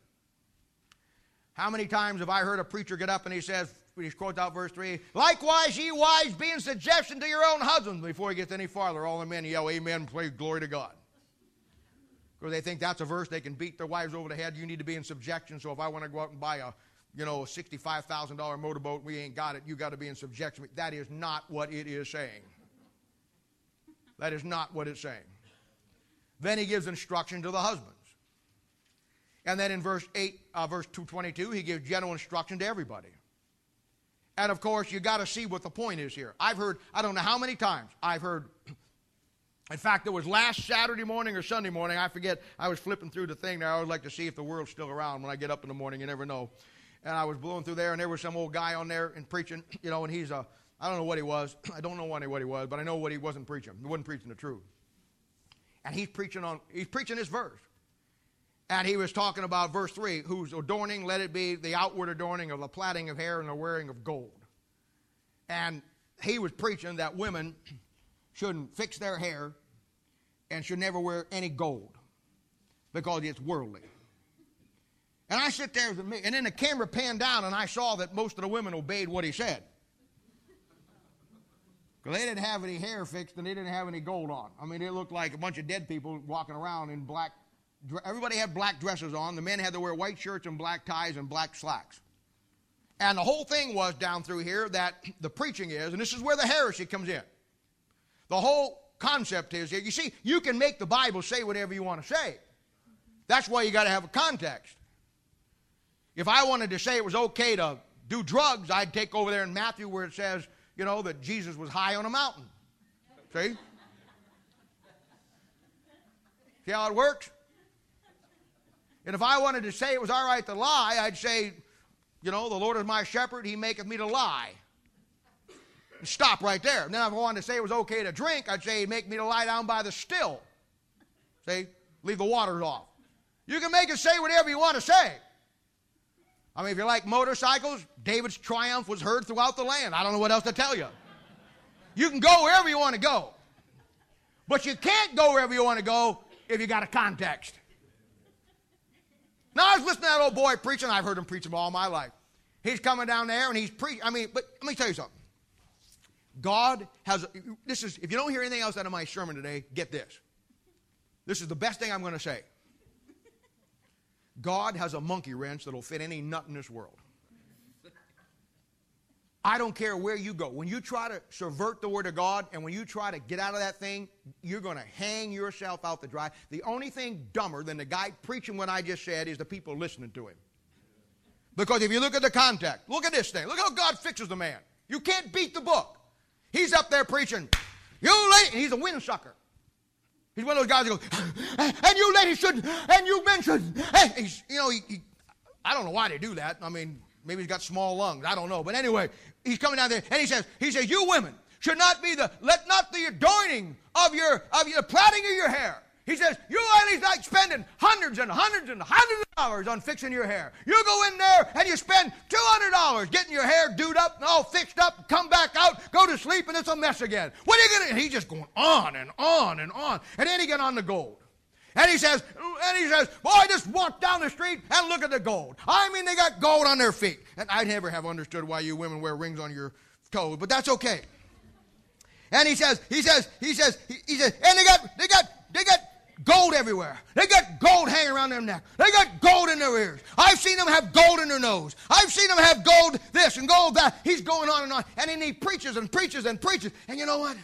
How many times have I heard a preacher get up and he says, when he quotes out verse three, likewise ye wives be in subjection to your own husbands. Before he gets any farther, all the men yell amen, praise glory to God. Because they think that's a verse they can beat their wives over the head. You need to be in subjection, so if I want to go out and buy a, you know, a sixty-five thousand dollars motorboat, we ain't got it, you got to be in subjection. That is not what it is saying. That is not what it's saying. Then he gives instruction to the husbands. And then in verse eight, uh, verse two twenty-two, he gives general instruction to everybody. And of course, you got to see what the point is here. I've heard, I don't know how many times I've heard, in fact, it was last Saturday morning or Sunday morning, I forget, I was flipping through the thing there. I always like to see if the world's still around when I get up in the morning, you never know. And I was blowing through there, and there was some old guy on there and preaching, you know, and he's a, I don't know what he was. I don't know what he was, but I know what he wasn't preaching. He wasn't preaching the truth. And he's preaching on, he's preaching this verse. And he was talking about verse three, whose adorning, let it be the outward adorning of the plaiting of hair and the wearing of gold. And he was preaching that women shouldn't fix their hair and should never wear any gold because it's worldly. And I sit there, and then the camera panned down, and I saw that most of the women obeyed what he said. Because they didn't have any hair fixed, and they didn't have any gold on. I mean, it looked like a bunch of dead people walking around in black. Everybody had black dresses on. The men had to wear white shirts and black ties and black slacks. And the whole thing was down through here that the preaching is, and this is where the heresy comes in. The whole concept is, you see, you can make the Bible say whatever you want to say. That's why you got to have a context. If I wanted to say it was okay to do drugs, I'd take over there in Matthew where it says, you know, that Jesus was high on a mountain. See? See how it works? And if I wanted to say it was all right to lie, I'd say, you know, the Lord is my shepherd, he maketh me to lie. And stop right there. And then if I wanted to say it was okay to drink, I'd say he'd make me to lie down by the still. See? Leave the waters off. You can make it say whatever you want to say. I mean, if you like motorcycles, David's triumph was heard throughout the land. I don't know what else to tell you. You can go wherever you want to go. But you can't go wherever you want to go if you got a context. Now, I was listening to that old boy preaching. I've heard him preach all my life. He's coming down there and he's preaching. I mean, but let me tell you something. God has, this is, if you don't hear anything else out of my sermon today, get this. This is the best thing I'm going to say. God has a monkey wrench that'll fit any nut in this world. I don't care where you go. When you try to subvert the Word of God and when you try to get out of that thing, you're going to hang yourself out to dry. The only thing dumber than the guy preaching what I just said is the people listening to him. Because if you look at the context, look at this thing. Look how God fixes the man. You can't beat the book. He's up there preaching, you lady, and he's a windsucker. He's one of those guys that goes, and you ladies shouldn't, and you men shouldn't. And he's, you know, he, he, I don't know why they do that. I mean, maybe he's got small lungs. I don't know. But anyway, he's coming down there, and he says, he says, you women should not be the, let not the adorning of your, of your, the plaiting of your hair. He says, you ladies like spending hundreds and hundreds and hundreds of dollars on fixing your hair. You go in there and you spend two hundred dollars getting your hair dewed up and all fixed up, come back out, go to sleep, and it's a mess again. What are you going to do? He's just going on and on and on. And then he get on the gold. And he says, and he says, boy, just walk down the street and look at the gold. I mean, they got gold on their feet. And I never have understood why you women wear rings on your toes, but that's okay. And he says, he says, he says, he, he says, and they got, they got, they got gold everywhere. They got gold hanging around their neck. They got gold in their ears. I've seen them have gold in their nose. I've seen them have gold this and gold that. He's going on and on. And then he preaches and preaches and preaches. And you know what?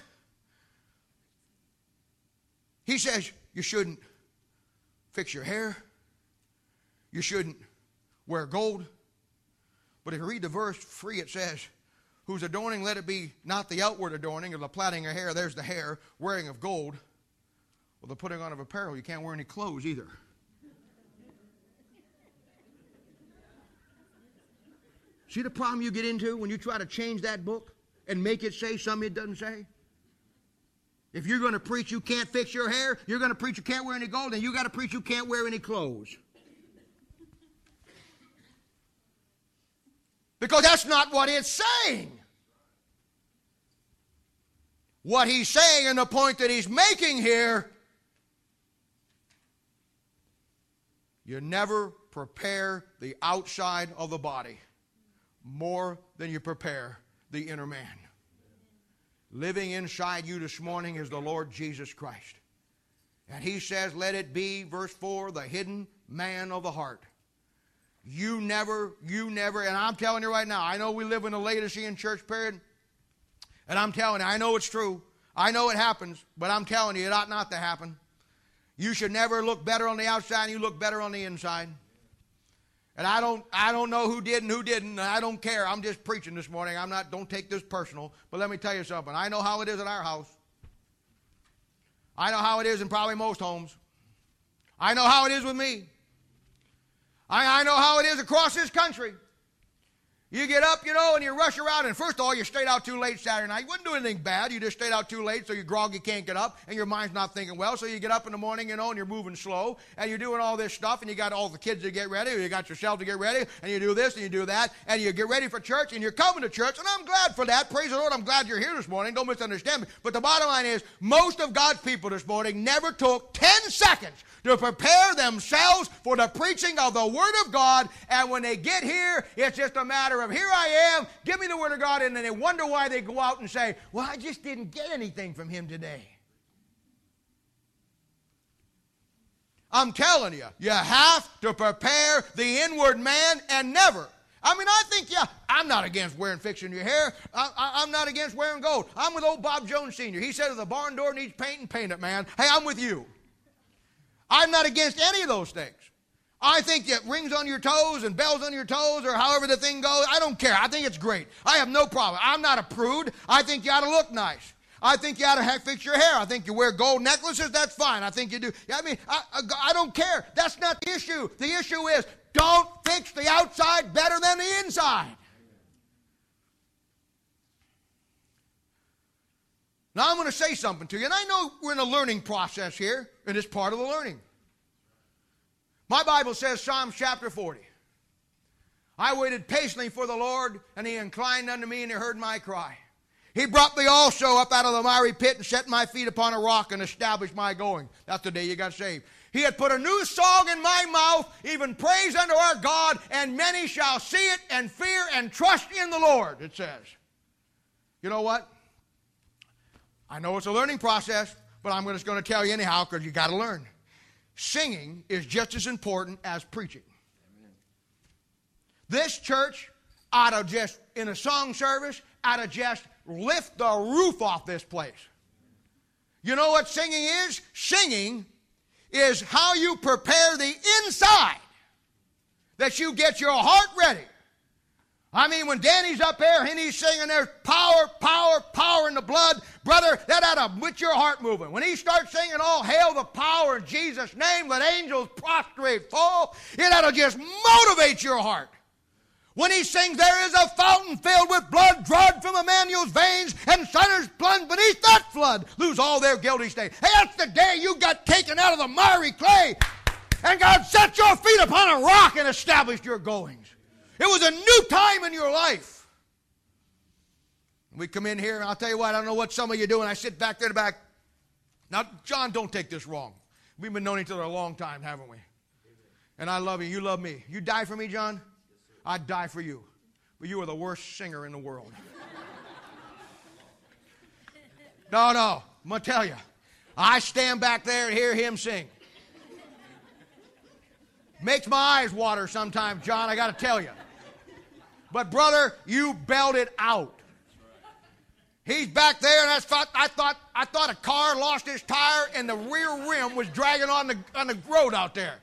He says you shouldn't fix your hair. You shouldn't wear gold. But if you read the verse three, it says, whose adorning let it be not the outward adorning of the plaiting of hair, there's the hair, wearing of gold. Well, the putting on of apparel, you can't wear any clothes either. See the problem you get into when you try to change that book and make it say something it doesn't say? If you're going to preach you can't fix your hair, you're going to preach you can't wear any gold, and you got to preach you can't wear any clothes. Because that's not what it's saying. What he's saying and the point that he's making here, you never prepare the outside of the body more than you prepare the inner man. Living inside you this morning is the Lord Jesus Christ. And he says, let it be, verse four, the hidden man of the heart. You never, you never, and I'm telling you right now, I know we live in the Laodicean church period, and I'm telling you, I know it's true. I know it happens, but I'm telling you, it ought not to happen. You should never look better on the outside, and you look better on the inside. And I don't, I don't know who did and who didn't, and I don't care. I'm just preaching this morning. I'm not, don't take this personal. But let me tell you something. I know how it is in our house. I know how it is in probably most homes. I know how it is with me. I, I know how it is across this country. You get up, you know, and you rush around, and first of all, you stayed out too late Saturday night. You wouldn't do anything bad. You just stayed out too late, so you're groggy, can't get up, and your mind's not thinking well, so you get up in the morning, you know, and you're moving slow, and you're doing all this stuff, and you got all the kids to get ready, or you got yourself to get ready, and you do this, and you do that, and you get ready for church, and you're coming to church, and I'm glad for that. Praise the Lord, I'm glad you're here this morning. Don't misunderstand me. But the bottom line is, most of God's people this morning never took ten seconds to prepare themselves for the preaching of the Word of God, and when they get here, it's just a matter of, here I am, give me the Word of God, and then they wonder why they go out and say, well, I just didn't get anything from him today. I'm telling you, you have to prepare the inward man, and never. I mean, I think, yeah, I'm not against wearing, fixing your hair. I, I, I'm not against wearing gold. I'm with old Bob Jones Senior He said if the barn door needs painting, paint it, man. Hey, I'm with you. I'm not against any of those things. I think that rings on your toes and bells on your toes or however the thing goes, I don't care. I think it's great. I have no problem. I'm not a prude. I think you ought to look nice. I think you ought to fix your hair. I think you wear gold necklaces. That's fine. I think you do. I mean, I, I, I don't care. That's not the issue. The issue is don't fix the outside better than the inside. Now I'm going to say something to you, and I know we're in a learning process here, and it's part of the learning. My Bible says, Psalms chapter forty, I waited patiently for the Lord, and he inclined unto me, and he heard my cry. He brought me also up out of the miry pit and set my feet upon a rock and established my going. That's the day you got saved. He had put a new song in my mouth, even praise unto our God, and many shall see it and fear and trust in the Lord, it says. You know what? I know it's a learning process, but I'm just going to tell you anyhow because you got to learn. Singing is just as important as preaching. Amen. This church ought to just, in a song service, ought to just lift the roof off this place. You know what singing is? Singing is how you prepare the inside, that you get your heart ready. I mean, when Danny's up there and he's singing, there's power, power, power in the blood. Brother, that ought to get your heart moving. When he starts singing, all hail the power in Jesus' name, let angels prostrate fall, it ought to just motivate your heart. When he sings, there is a fountain filled with blood drawn from Emmanuel's veins, and sinners plunged beneath that flood lose all their guilty stain. Hey, that's the day you got taken out of the miry clay, and God set your feet upon a rock and established your goings. It was a new time in your life. We come in here, and I'll tell you what, I don't know what some of you do, and I sit back there in the back. Now, John, don't take this wrong. We've been knowing each other a long time, haven't we? And I love you. You love me. You die for me, John? I'd die for you. But you are the worst singer in the world. No, no. I'm going to tell you. I stand back there and hear him sing. Makes my eyes water sometimes, John, I got to tell you. But, brother, you belled it out. He's back there, and I thought, I thought, I thought a car lost its tire, and the rear rim was dragging on the, on the road out there.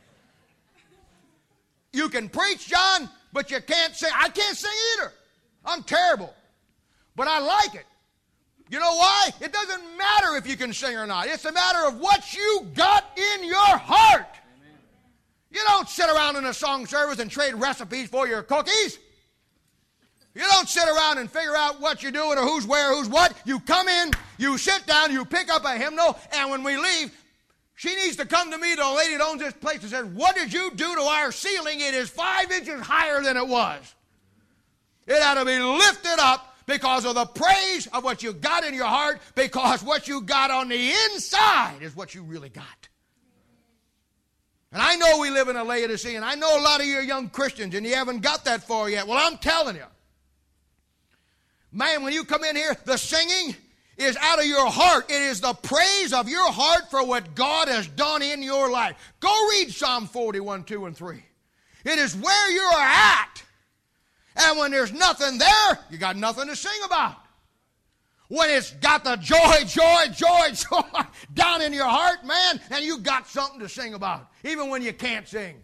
You can preach, John, but you can't sing. I can't sing either. I'm terrible. But I like it. You know why? It doesn't matter if you can sing or not. It's a matter of what you got in your heart. Amen. You don't sit around in a song service and trade recipes for your cookies. You don't sit around and figure out what you're doing or who's where, who's what. You come in, you sit down, you pick up a hymnal, and when we leave, she needs to come to me, the lady that owns this place, and says, what did you do to our ceiling? It is five inches higher than it was. It ought to be lifted up because of the praise of what you got in your heart, because what you got on the inside is what you really got. And I know we live in a Laodicea, and I know a lot of you are young Christians, and you haven't got that far yet. Well, I'm telling you, man, when you come in here, the singing is out of your heart. It is the praise of your heart for what God has done in your life. Go read Psalm forty-one, two, and three. It is where you're at. And when there's nothing there, you got nothing to sing about. When it's got the joy, joy, joy, joy down in your heart, man, and you got something to sing about, even when you can't sing.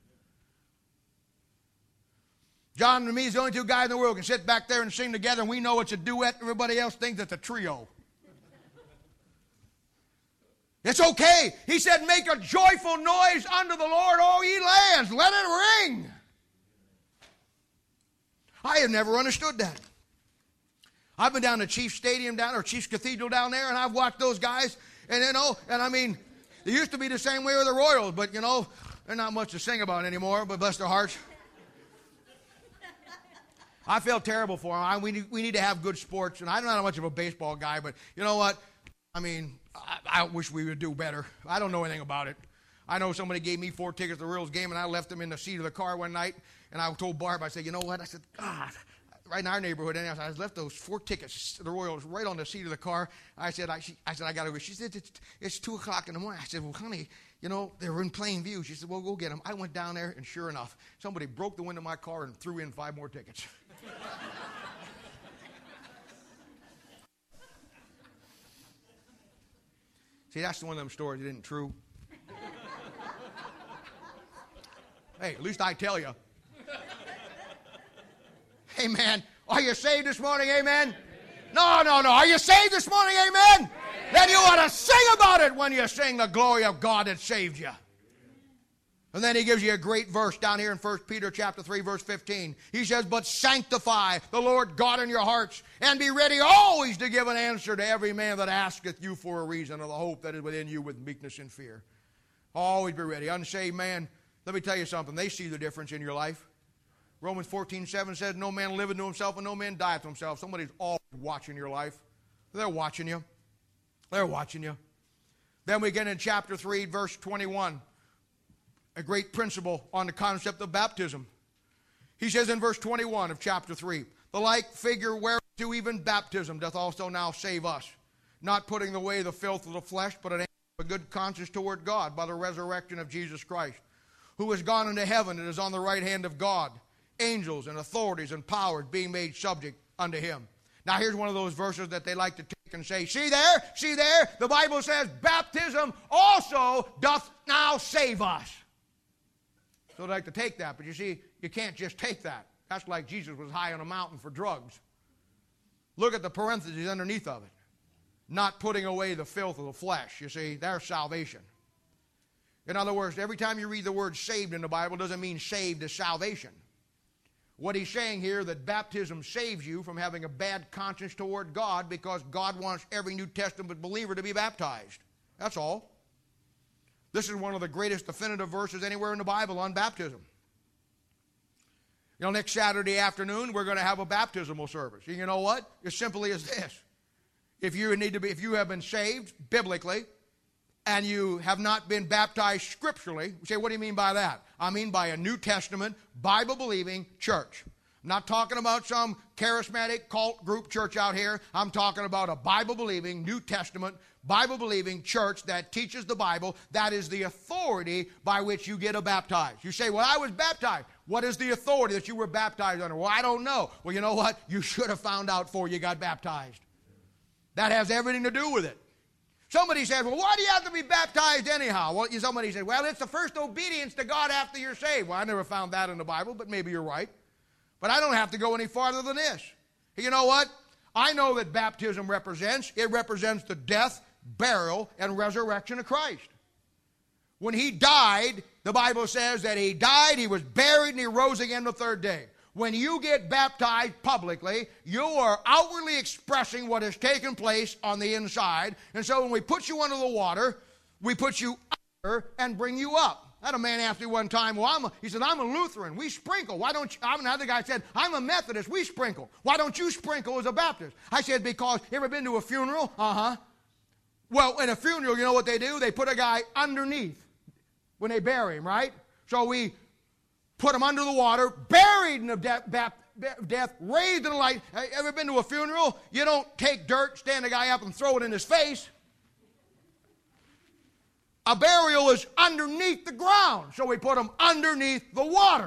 John and me is the only two guys in the world who can sit back there and sing together, and we know it's a duet. Everybody else thinks it's a trio. It's okay. He said, make a joyful noise unto the Lord, all ye lands. Let it ring. I have never understood that. I've been down to Chiefs Stadium down, or Chiefs Cathedral down there, and I've watched those guys, and you know, and I mean, they used to be the same way with the Royals, but you know, they're not much to sing about anymore, but bless their hearts. I feel terrible for them. I, we, need, we need to have good sports, and I'm not much of a baseball guy, but you know what? I mean, I, I wish we would do better. I don't know anything about it. I know somebody gave me four tickets to the Royals game, and I left them in the seat of the car one night, and I told Barb, I said, you know what? I said, God, right in our neighborhood, and I left those four tickets to the Royals right on the seat of the car. I said, I, she, I said, I got to go. She said, it's, it's two o'clock in the morning. I said, well, honey, you know, they were in plain view. She said, well, go get them. I went down there, and sure enough, somebody broke the window of my car and threw in five more tickets. See, that's one of them stories that isn't true. Hey, at least I tell you. Amen. Are you saved this morning? Amen? No, no, no. Are you saved this morning? Amen? Then you ought to sing about it when you sing the glory of God that saved you. And then he gives you a great verse down here in First Peter chapter three, verse fifteen. He says, but sanctify the Lord God in your hearts, and be ready always to give an answer to every man that asketh you for a reason of the hope that is within you with meekness and fear. Always be ready. Unsaved man, let me tell you something. They see the difference in your life. Romans fourteen seven says, no man liveth to himself, and no man dieth to himself. Somebody's always watching your life. They're watching you. They're watching you. Then we get in chapter three, verse twenty-one. A great principle on the concept of baptism. He says in verse twenty-one of chapter three, the like figure whereto even baptism doth also now save us, not putting away the filth of the flesh, but an a good conscience toward God by the resurrection of Jesus Christ, who is gone into heaven and is on the right hand of God, angels and authorities and powers being made subject unto him. Now here's one of those verses that they like to take and say, see there, see there, the Bible says baptism also doth now save us. So they like to take that, but you see, you can't just take that. That's like Jesus was high on a mountain for drugs. Look at the parentheses underneath of it. Not putting away the filth of the flesh. You see, there's salvation. In other words, every time you read the word saved in the Bible, doesn't mean saved as salvation. What he's saying here, that baptism saves you from having a bad conscience toward God, because God wants every New Testament believer to be baptized. That's all. This is one of the greatest definitive verses anywhere in the Bible on baptism. You know, next Saturday afternoon, we're going to have a baptismal service. You know what? As simply as this. If you need to be, if you have been saved biblically, and you have not been baptized scripturally, you say, what do you mean by that? I mean by a New Testament, Bible-believing church. I'm not talking about some charismatic cult group church out here. I'm talking about a Bible-believing, New Testament, Bible-believing church that teaches the Bible. That is the authority by which you get baptized. You say, well, I was baptized. What is the authority that you were baptized under? Well, I don't know. Well, you know what? You should have found out before you got baptized. That has everything to do with it. Somebody says, well, why do you have to be baptized anyhow? Well, somebody said, well, it's the first obedience to God after you're saved. Well, I never found that in the Bible, but maybe you're right. But I don't have to go any farther than this. You know what? I know that baptism represents, it represents the death, burial, and resurrection of Christ. When he died, the Bible says that he died, he was buried, and he rose again the third day. When you get baptized publicly, you are outwardly expressing what has taken place on the inside. And so when we put you under the water, we put you under and bring you up. I had a man ask me one time, well, I'm a, he said, I'm a Lutheran. We sprinkle. Why don't you? Another guy said, I'm a Methodist. We sprinkle. Why don't you sprinkle as a Baptist? I said, because, you ever been to a funeral? Uh-huh. Well, in a funeral, you know what they do? They put a guy underneath when they bury him, right? So we put him under the water, buried in the death, death raised in the light. Ever been to a funeral? You don't take dirt, stand the guy up, and throw it in his face. A burial is underneath the ground, so we put him underneath the water.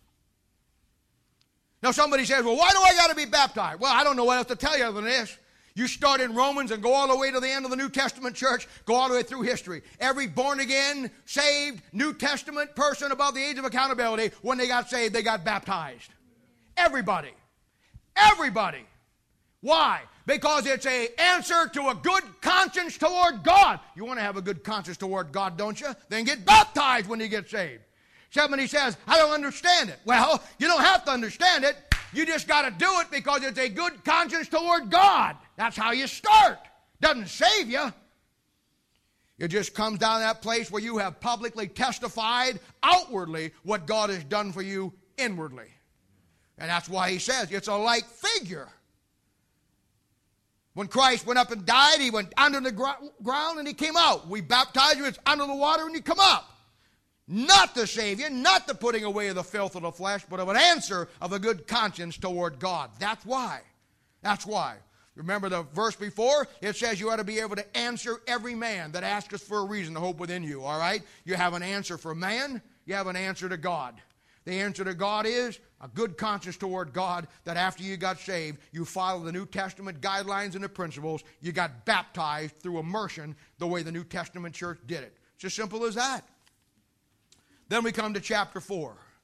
Now somebody says, well, why do I got to be baptized? Well, I don't know what else to tell you other than this. You start in Romans and go all the way to the end of the New Testament church, go all the way through history. Every born-again, saved, New Testament person above the age of accountability, when they got saved, they got baptized. Everybody. Everybody. Why? Because it's an answer to a good conscience toward God. You want to have a good conscience toward God, don't you? Then get baptized when you get saved. Somebody says, I don't understand it. Well, you don't have to understand it. You just got to do it because it's a good conscience toward God. That's how you start. Doesn't save you. It just comes down to that place where you have publicly testified outwardly what God has done for you inwardly. And that's why he says it's a like figure. When Christ went up and died, he went under the gr- ground and he came out. We baptize you, it's under the water and you come up. Not to save you, not the putting away of the filth of the flesh, but of an answer of a good conscience toward God. That's why. That's why. Remember the verse before? It says you ought to be able to answer every man that asketh for a reason to hope within you, all right? You have an answer for man, you have an answer to God. The answer to God is a good conscience toward God, that after you got saved, you follow the New Testament guidelines and the principles. You got baptized through immersion the way the New Testament church did it. It's as simple as that. Then we come to chapter four.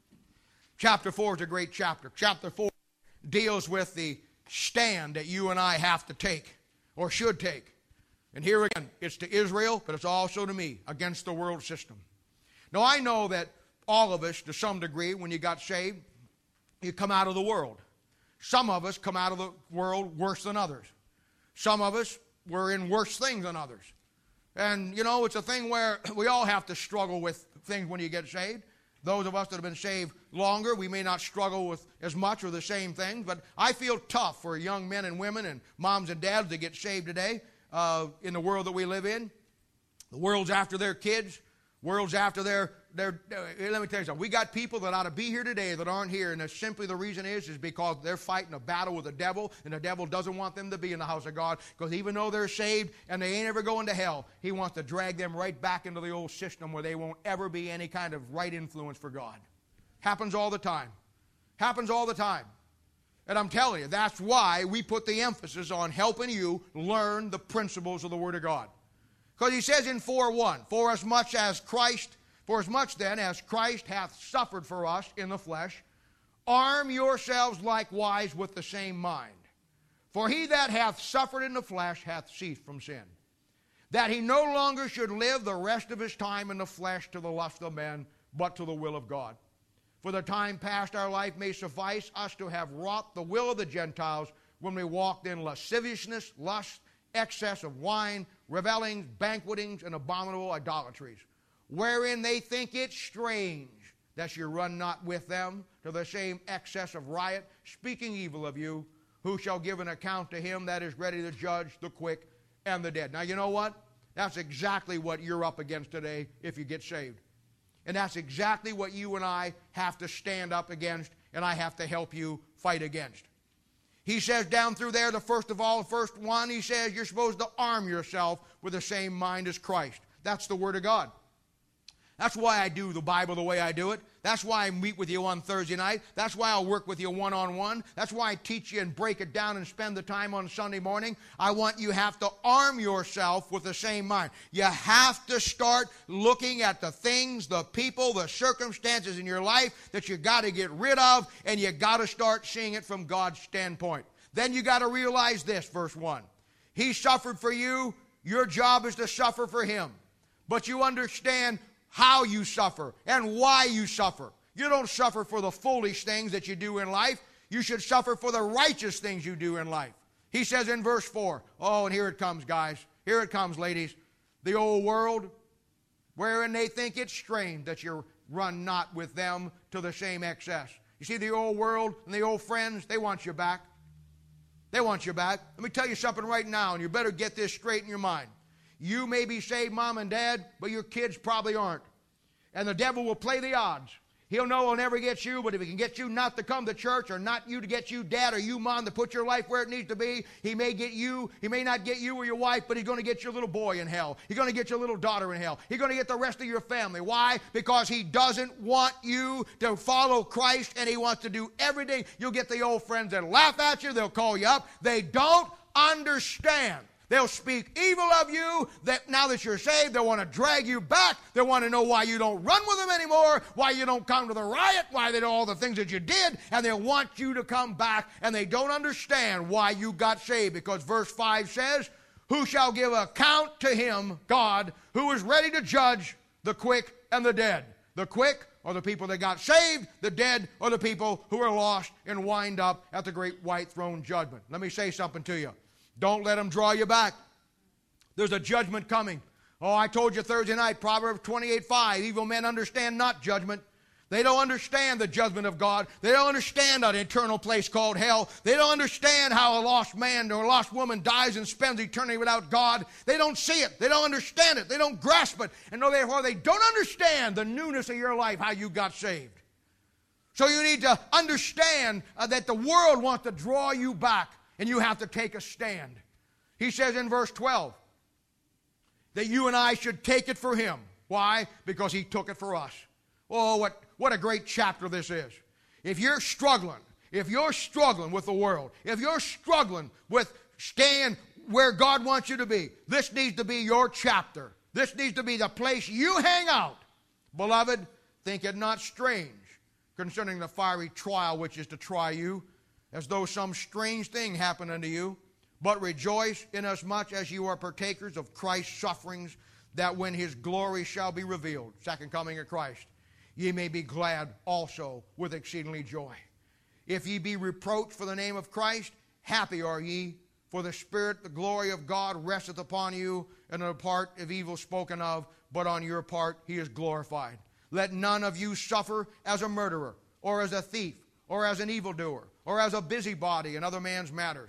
Chapter four is a great chapter. Chapter four deals with the stand that you and I have to take, or should take. And here again, it's to Israel, but it's also to me, against the world system. Now, I know that all of us, to some degree, when you got saved, you come out of the world. Some of us come out of the world worse than others. Some of us were in worse things than others. And, you know, it's a thing where we all have to struggle with things when you get saved. Those of us that have been saved longer, we may not struggle with as much or the same things, but I feel tough for young men and women and moms and dads that get saved today uh, in the world that we live in. The world's after their kids. World's after their, their, uh, let me tell you something. We got people that ought to be here today that aren't here, and simply the reason is, is because they're fighting a battle with the devil, and the devil doesn't want them to be in the house of God, because even though they're saved and they ain't ever going to hell, he wants to drag them right back into the old system where they won't ever be any kind of right influence for God. Happens all the time. Happens all the time. And I'm telling you, that's why we put the emphasis on helping you learn the principles of the Word of God. Because he says in four one, For as much as Christ, for as much then as Christ hath suffered for us in the flesh, arm yourselves likewise with the same mind. For he that hath suffered in the flesh hath ceased from sin, that he no longer should live the rest of his time in the flesh to the lust of men, but to the will of God. For the time past our life may suffice us to have wrought the will of the Gentiles when we walked in lasciviousness, lust, excess of wine, revellings, banquetings, and abominable idolatries, wherein they think it strange that you run not with them to the same excess of riot, speaking evil of you, who shall give an account to him that is ready to judge the quick and the dead. Now, you know what? That's exactly what you're up against today if you get saved. And that's exactly what you and I have to stand up against, and I have to help you fight against. He says down through there, the first of all, the first one, he says you're supposed to arm yourself with the same mind as Christ. That's the Word of God. That's why I do the Bible the way I do it. That's why I meet with you on Thursday night. That's why I'll work with you one-on-one. That's why I teach you and break it down and spend the time on Sunday morning. I want you have to arm yourself with the same mind. You have to start looking at the things, the people, the circumstances in your life that you got to get rid of, and you got to start seeing it from God's standpoint. Then you got to realize this, verse one. He suffered for you. Your job is to suffer for him. But you understand how you suffer and why you suffer. You don't suffer for the foolish things that you do in life. You should suffer for the righteous things you do in life. He says in verse four, oh, and here it comes, guys. Here it comes, ladies. The old world, wherein they think it strange that you run not with them to the same excess. You see, the old world and the old friends, they want you back. They want you back. Let me tell you something right now, and you better get this straight in your mind. You may be saved, mom and dad, but your kids probably aren't. And the devil will play the odds. He'll know he'll never get you, but if he can get you not to come to church, or not you to get you, dad, or you, mom, to put your life where it needs to be, he may get you. He may not get you or your wife, but he's going to get your little boy in hell. He's going to get your little daughter in hell. He's going to get the rest of your family. Why? Because he doesn't want you to follow Christ, and he wants to do everything. You'll get the old friends that laugh at you. They'll call you up. They don't understand. They'll speak evil of you. That now that you're saved, they want to drag you back. They want to know why you don't run with them anymore, why you don't come to the riot, why they do all the things that you did, and they want you to come back, and they don't understand why you got saved, because verse five says, who shall give account to him, God, who is ready to judge the quick and the dead. The quick are the people that got saved. The dead are the people who are lost and wind up at the great white throne judgment. Let me say something to you. Don't let them draw you back. There's a judgment coming. Oh, I told you Thursday night, Proverbs twenty-eight five, evil men understand not judgment. They don't understand the judgment of God. They don't understand that eternal place called hell. They don't understand how a lost man or a lost woman dies and spends eternity without God. They don't see it. They don't understand it. They don't grasp it. And therefore they don't understand the newness of your life, how you got saved. So you need to understand uh, that the world wants to draw you back, and you have to take a stand. He says in verse twelve that you and I should take it for him. Why? Because he took it for us. Oh, what, what a great chapter this is. If you're struggling, if you're struggling with the world, if you're struggling with staying where God wants you to be, this needs to be your chapter. This needs to be the place you hang out. Beloved, think it not strange concerning the fiery trial which is to try you, as though some strange thing happened unto you. But rejoice inasmuch as you are partakers of Christ's sufferings, that when his glory shall be revealed, second coming of Christ, ye may be glad also with exceedingly joy. If ye be reproached for the name of Christ, happy are ye, for the Spirit, the glory of God resteth upon you, and on the part of evil spoken of, but on your part he is glorified. Let none of you suffer as a murderer, or as a thief, or as an evildoer, or as a busybody in other man's matters.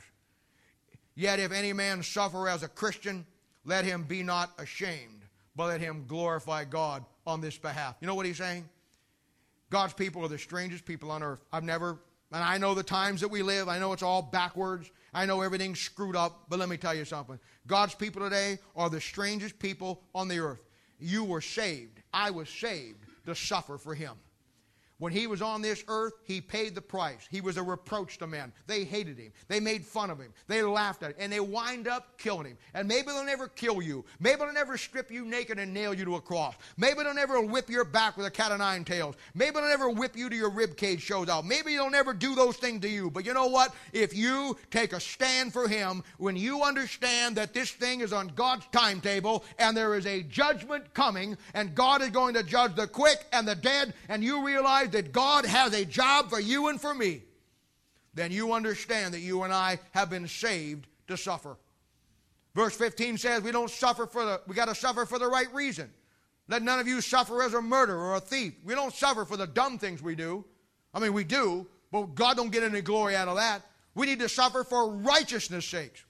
Yet if any man suffer as a Christian, let him be not ashamed, but let him glorify God on this behalf. You know what he's saying? God's people are the strangest people on earth. I've never, and I know the times that we live. I know it's all backwards. I know everything's screwed up. But let me tell you something. God's people today are the strangest people on the earth. You were saved. I was saved to suffer for him. When he was on this earth, he paid the price. He was a reproach to men. They hated him. They made fun of him. They laughed at him. And they wind up killing him. And maybe they'll never kill you. Maybe they'll never strip you naked and nail you to a cross. Maybe they'll never whip your back with a cat of nine tails. Maybe they'll never whip you to your rib cage shows out. Maybe they'll never do those things to you. But you know what? If you take a stand for him, when you understand that this thing is on God's timetable and there is a judgment coming and God is going to judge the quick and the dead, and you realize that God has a job for you and for me, then you understand that you and I have been saved to suffer. Verse fifteen says we don't suffer for the, we got to suffer for the right reason. Let none of you suffer as a murderer or a thief. We don't suffer for the dumb things we do. I mean, we do, but God don't get any glory out of that. We need to suffer for righteousness' sakes.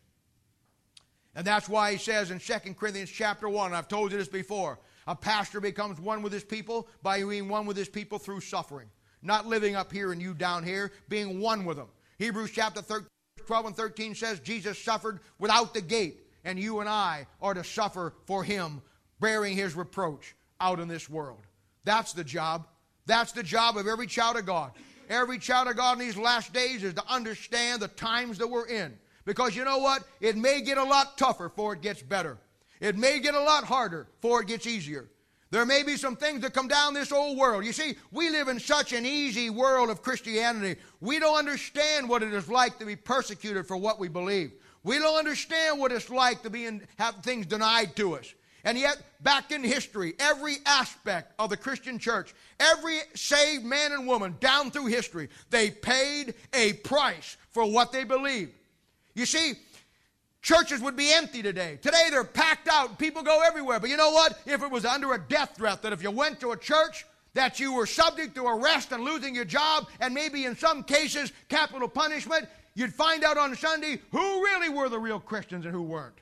And that's why he says in Second Corinthians chapter one, and I've told you this before, a pastor becomes one with his people by being one with his people through suffering. Not living up here and you down here, being one with them. Hebrews chapter twelve and thirteen says Jesus suffered without the gate, and you and I are to suffer for him, bearing his reproach out in this world. That's the job. That's the job of every child of God. Every child of God in these last days is to understand the times that we're in. Because you know what? It may get a lot tougher before it gets better. It may get a lot harder before it gets easier. There may be some things that come down this old world. You see, we live in such an easy world of Christianity. We don't understand what it is like to be persecuted for what we believe. We don't understand what it's like to be in, have things denied to us. And yet, back in history, every aspect of the Christian church, every saved man and woman down through history, they paid a price for what they believed. You see, churches would be empty today. Today they're packed out. People go everywhere. But you know what? If it was under a death threat, that if you went to a church, that you were subject to arrest and losing your job, and maybe in some cases capital punishment, you'd find out on Sunday who really were the real Christians and who weren't.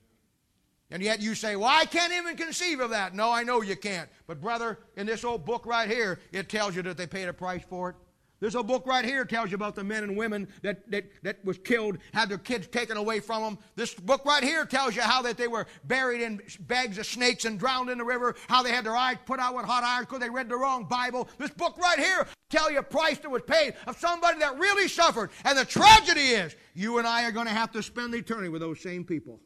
And yet you say, well, I can't even conceive of that. No, I know you can't. But brother, in this old book right here, it tells you that they paid a price for it. This old book right here tells you about the men and women that, that, that was killed, had their kids taken away from them. This book right here tells you how that they were buried in bags of snakes and drowned in the river, how they had their eyes put out with hot iron because they read the wrong Bible. This book right here tells you a price that was paid of somebody that really suffered. And the tragedy is, you and I are going to have to spend eternity with those same people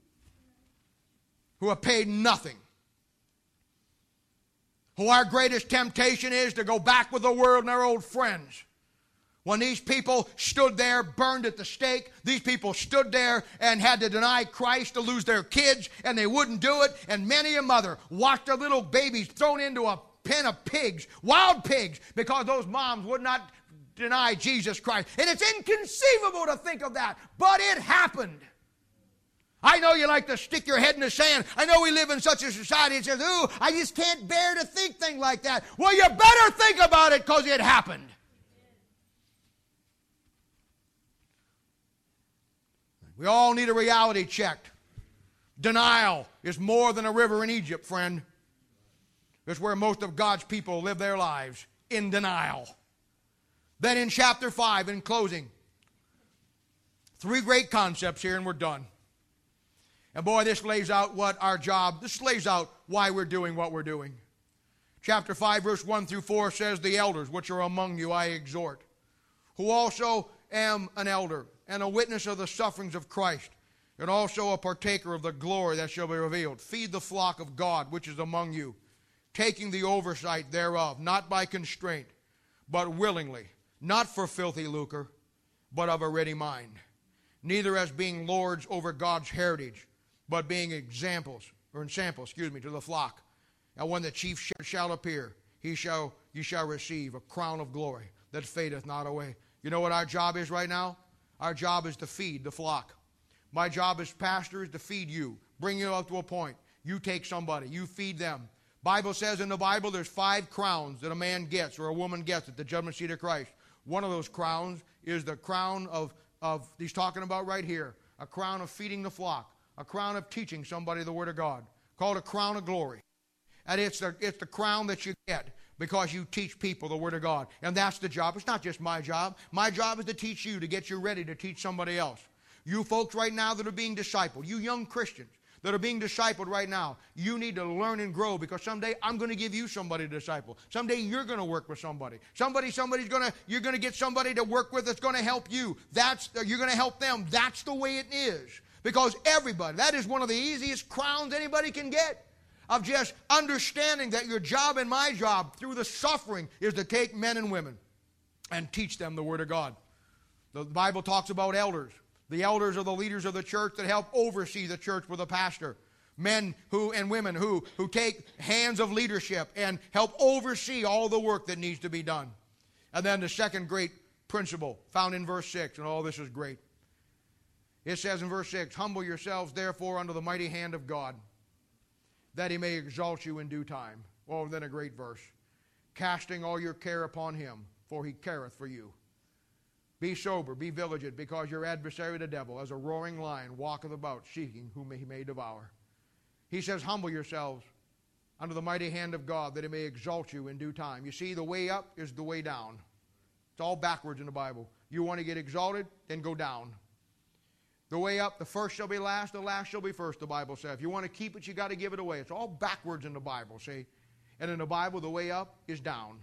who have paid nothing. Who our greatest temptation is to go back with the world and our old friends. When these people stood there, burned at the stake, these people stood there and had to deny Christ to lose their kids, and they wouldn't do it. And many a mother watched their little babies thrown into a pen of pigs, wild pigs, because those moms would not deny Jesus Christ. And it's inconceivable to think of that, but it happened. I know you like to stick your head in the sand. I know we live in such a society that says, ooh, I just can't bear to think things like that. Well, you better think about it because it happened. We all need a reality check. Denial is more than a river in Egypt, friend. It's where most of God's people live their lives, in denial. Then in chapter five, in closing, three great concepts here and we're done. And boy, this lays out what our job, this lays out why we're doing what we're doing. Chapter five, verse one through four says, the elders which are among you I exhort, who also am an elder, and a witness of the sufferings of Christ, and also a partaker of the glory that shall be revealed. Feed the flock of God which is among you, taking the oversight thereof, not by constraint, but willingly, not for filthy lucre, but of a ready mind. Neither as being lords over God's heritage, but being examples, or samples, excuse me, to the flock. And when the chief sh- shall appear, he shall, ye shall receive a crown of glory that fadeth not away. You know what our job is right now? Our job is to feed the flock. My job as pastor is to feed you, bring you up to a point. You take somebody, you feed them. Bible says in the Bible there's five crowns that a man gets or a woman gets at the judgment seat of Christ. One of those crowns is the crown of, of he's talking about right here, a crown of feeding the flock, a crown of teaching somebody the Word of God, called a crown of glory. And it's the, it's the crown that you get because you teach people the Word of God. And that's the job. It's not just my job. My job is to teach you, to get you ready to teach somebody else. You folks right now that are being discipled, you young Christians that are being discipled right now, you need to learn and grow, because someday I'm going to give you somebody to disciple. Someday you're going to work with somebody. Somebody, somebody's going to, you're going to get somebody to work with that's going to help you. That's, you're going to help them. That's the way it is. Because everybody, that is one of the easiest crowns anybody can get, of just understanding that your job and my job through the suffering is to take men and women and teach them the Word of God. The Bible talks about elders. The elders are the leaders of the church that help oversee the church with a pastor. Men who and women who, who take hands of leadership and help oversee all the work that needs to be done. And then the second great principle found in verse six, and all this is great. It says in verse six, humble yourselves therefore under the mighty hand of God, that he may exalt you in due time. Oh, then a great verse. Casting all your care upon him, for he careth for you. Be sober, be vigilant, because your adversary the devil, as a roaring lion, walketh about, seeking whom he may devour. He says, humble yourselves under the mighty hand of God, that he may exalt you in due time. You see, the way up is the way down. It's all backwards in the Bible. You want to get exalted, then go down. The way up, the first shall be last, the last shall be first, the Bible says. If you want to keep it, you got to give it away. It's all backwards in the Bible, see? And in the Bible, the way up is down.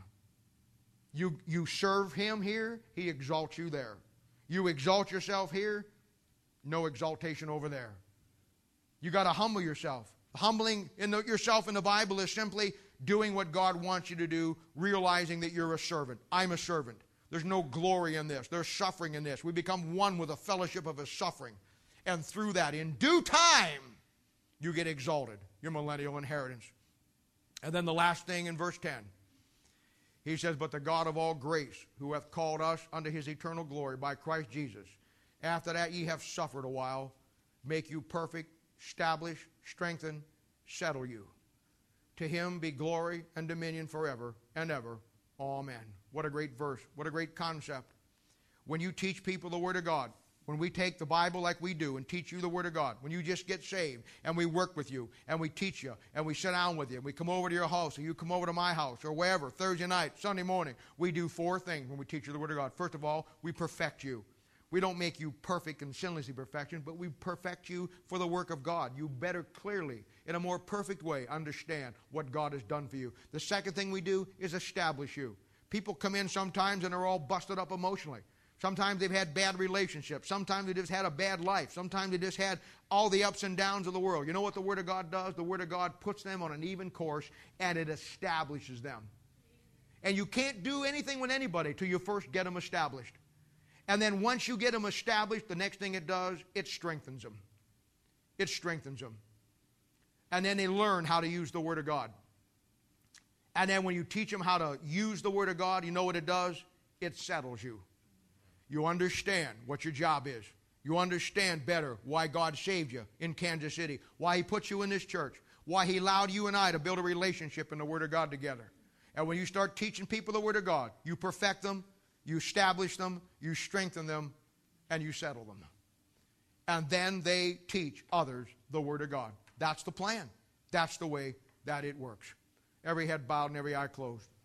You, you serve him here, he exalts you there. You exalt yourself here, no exaltation over there. You got to humble yourself. Humbling in the, yourself in the Bible is simply doing what God wants you to do, realizing that you're a servant. I'm a servant. There's no glory in this. There's suffering in this. We become one with a fellowship of his suffering. And through that, in due time, you get exalted, your millennial inheritance. And then the last thing in verse ten. He says, but the God of all grace, who hath called us unto his eternal glory by Christ Jesus, after that ye have suffered a while, make you perfect, establish, strengthen, settle you. To him be glory and dominion forever and ever. Amen. What a great verse. What a great concept. When you teach people the Word of God, when we take the Bible like we do and teach you the Word of God, when you just get saved and we work with you and we teach you and we sit down with you and we come over to your house or you come over to my house or wherever, Thursday night, Sunday morning, we do four things when we teach you the Word of God. First of all, we perfect you. We don't make you perfect in sinlessly perfection, but we perfect you for the work of God. You better clearly, in a more perfect way, understand what God has done for you. The second thing we do is establish you. People come in sometimes and they're all busted up emotionally. Sometimes they've had bad relationships. Sometimes they just had a bad life. Sometimes they just had all the ups and downs of the world. You know what the Word of God does? The Word of God puts them on an even course and it establishes them. And you can't do anything with anybody till you first get them established. And then once you get them established, the next thing it does, it strengthens them. It strengthens them. And then they learn how to use the Word of God. And then when you teach them how to use the Word of God, you know what it does? It settles you. You understand what your job is. You understand better why God saved you in Kansas City, why he put you in this church, why he allowed you and I to build a relationship in the Word of God together. And when you start teaching people the Word of God, you perfect them, you establish them, you strengthen them, and you settle them. And then they teach others the Word of God. That's the plan. That's the way that it works. Every head bowed and every eye closed.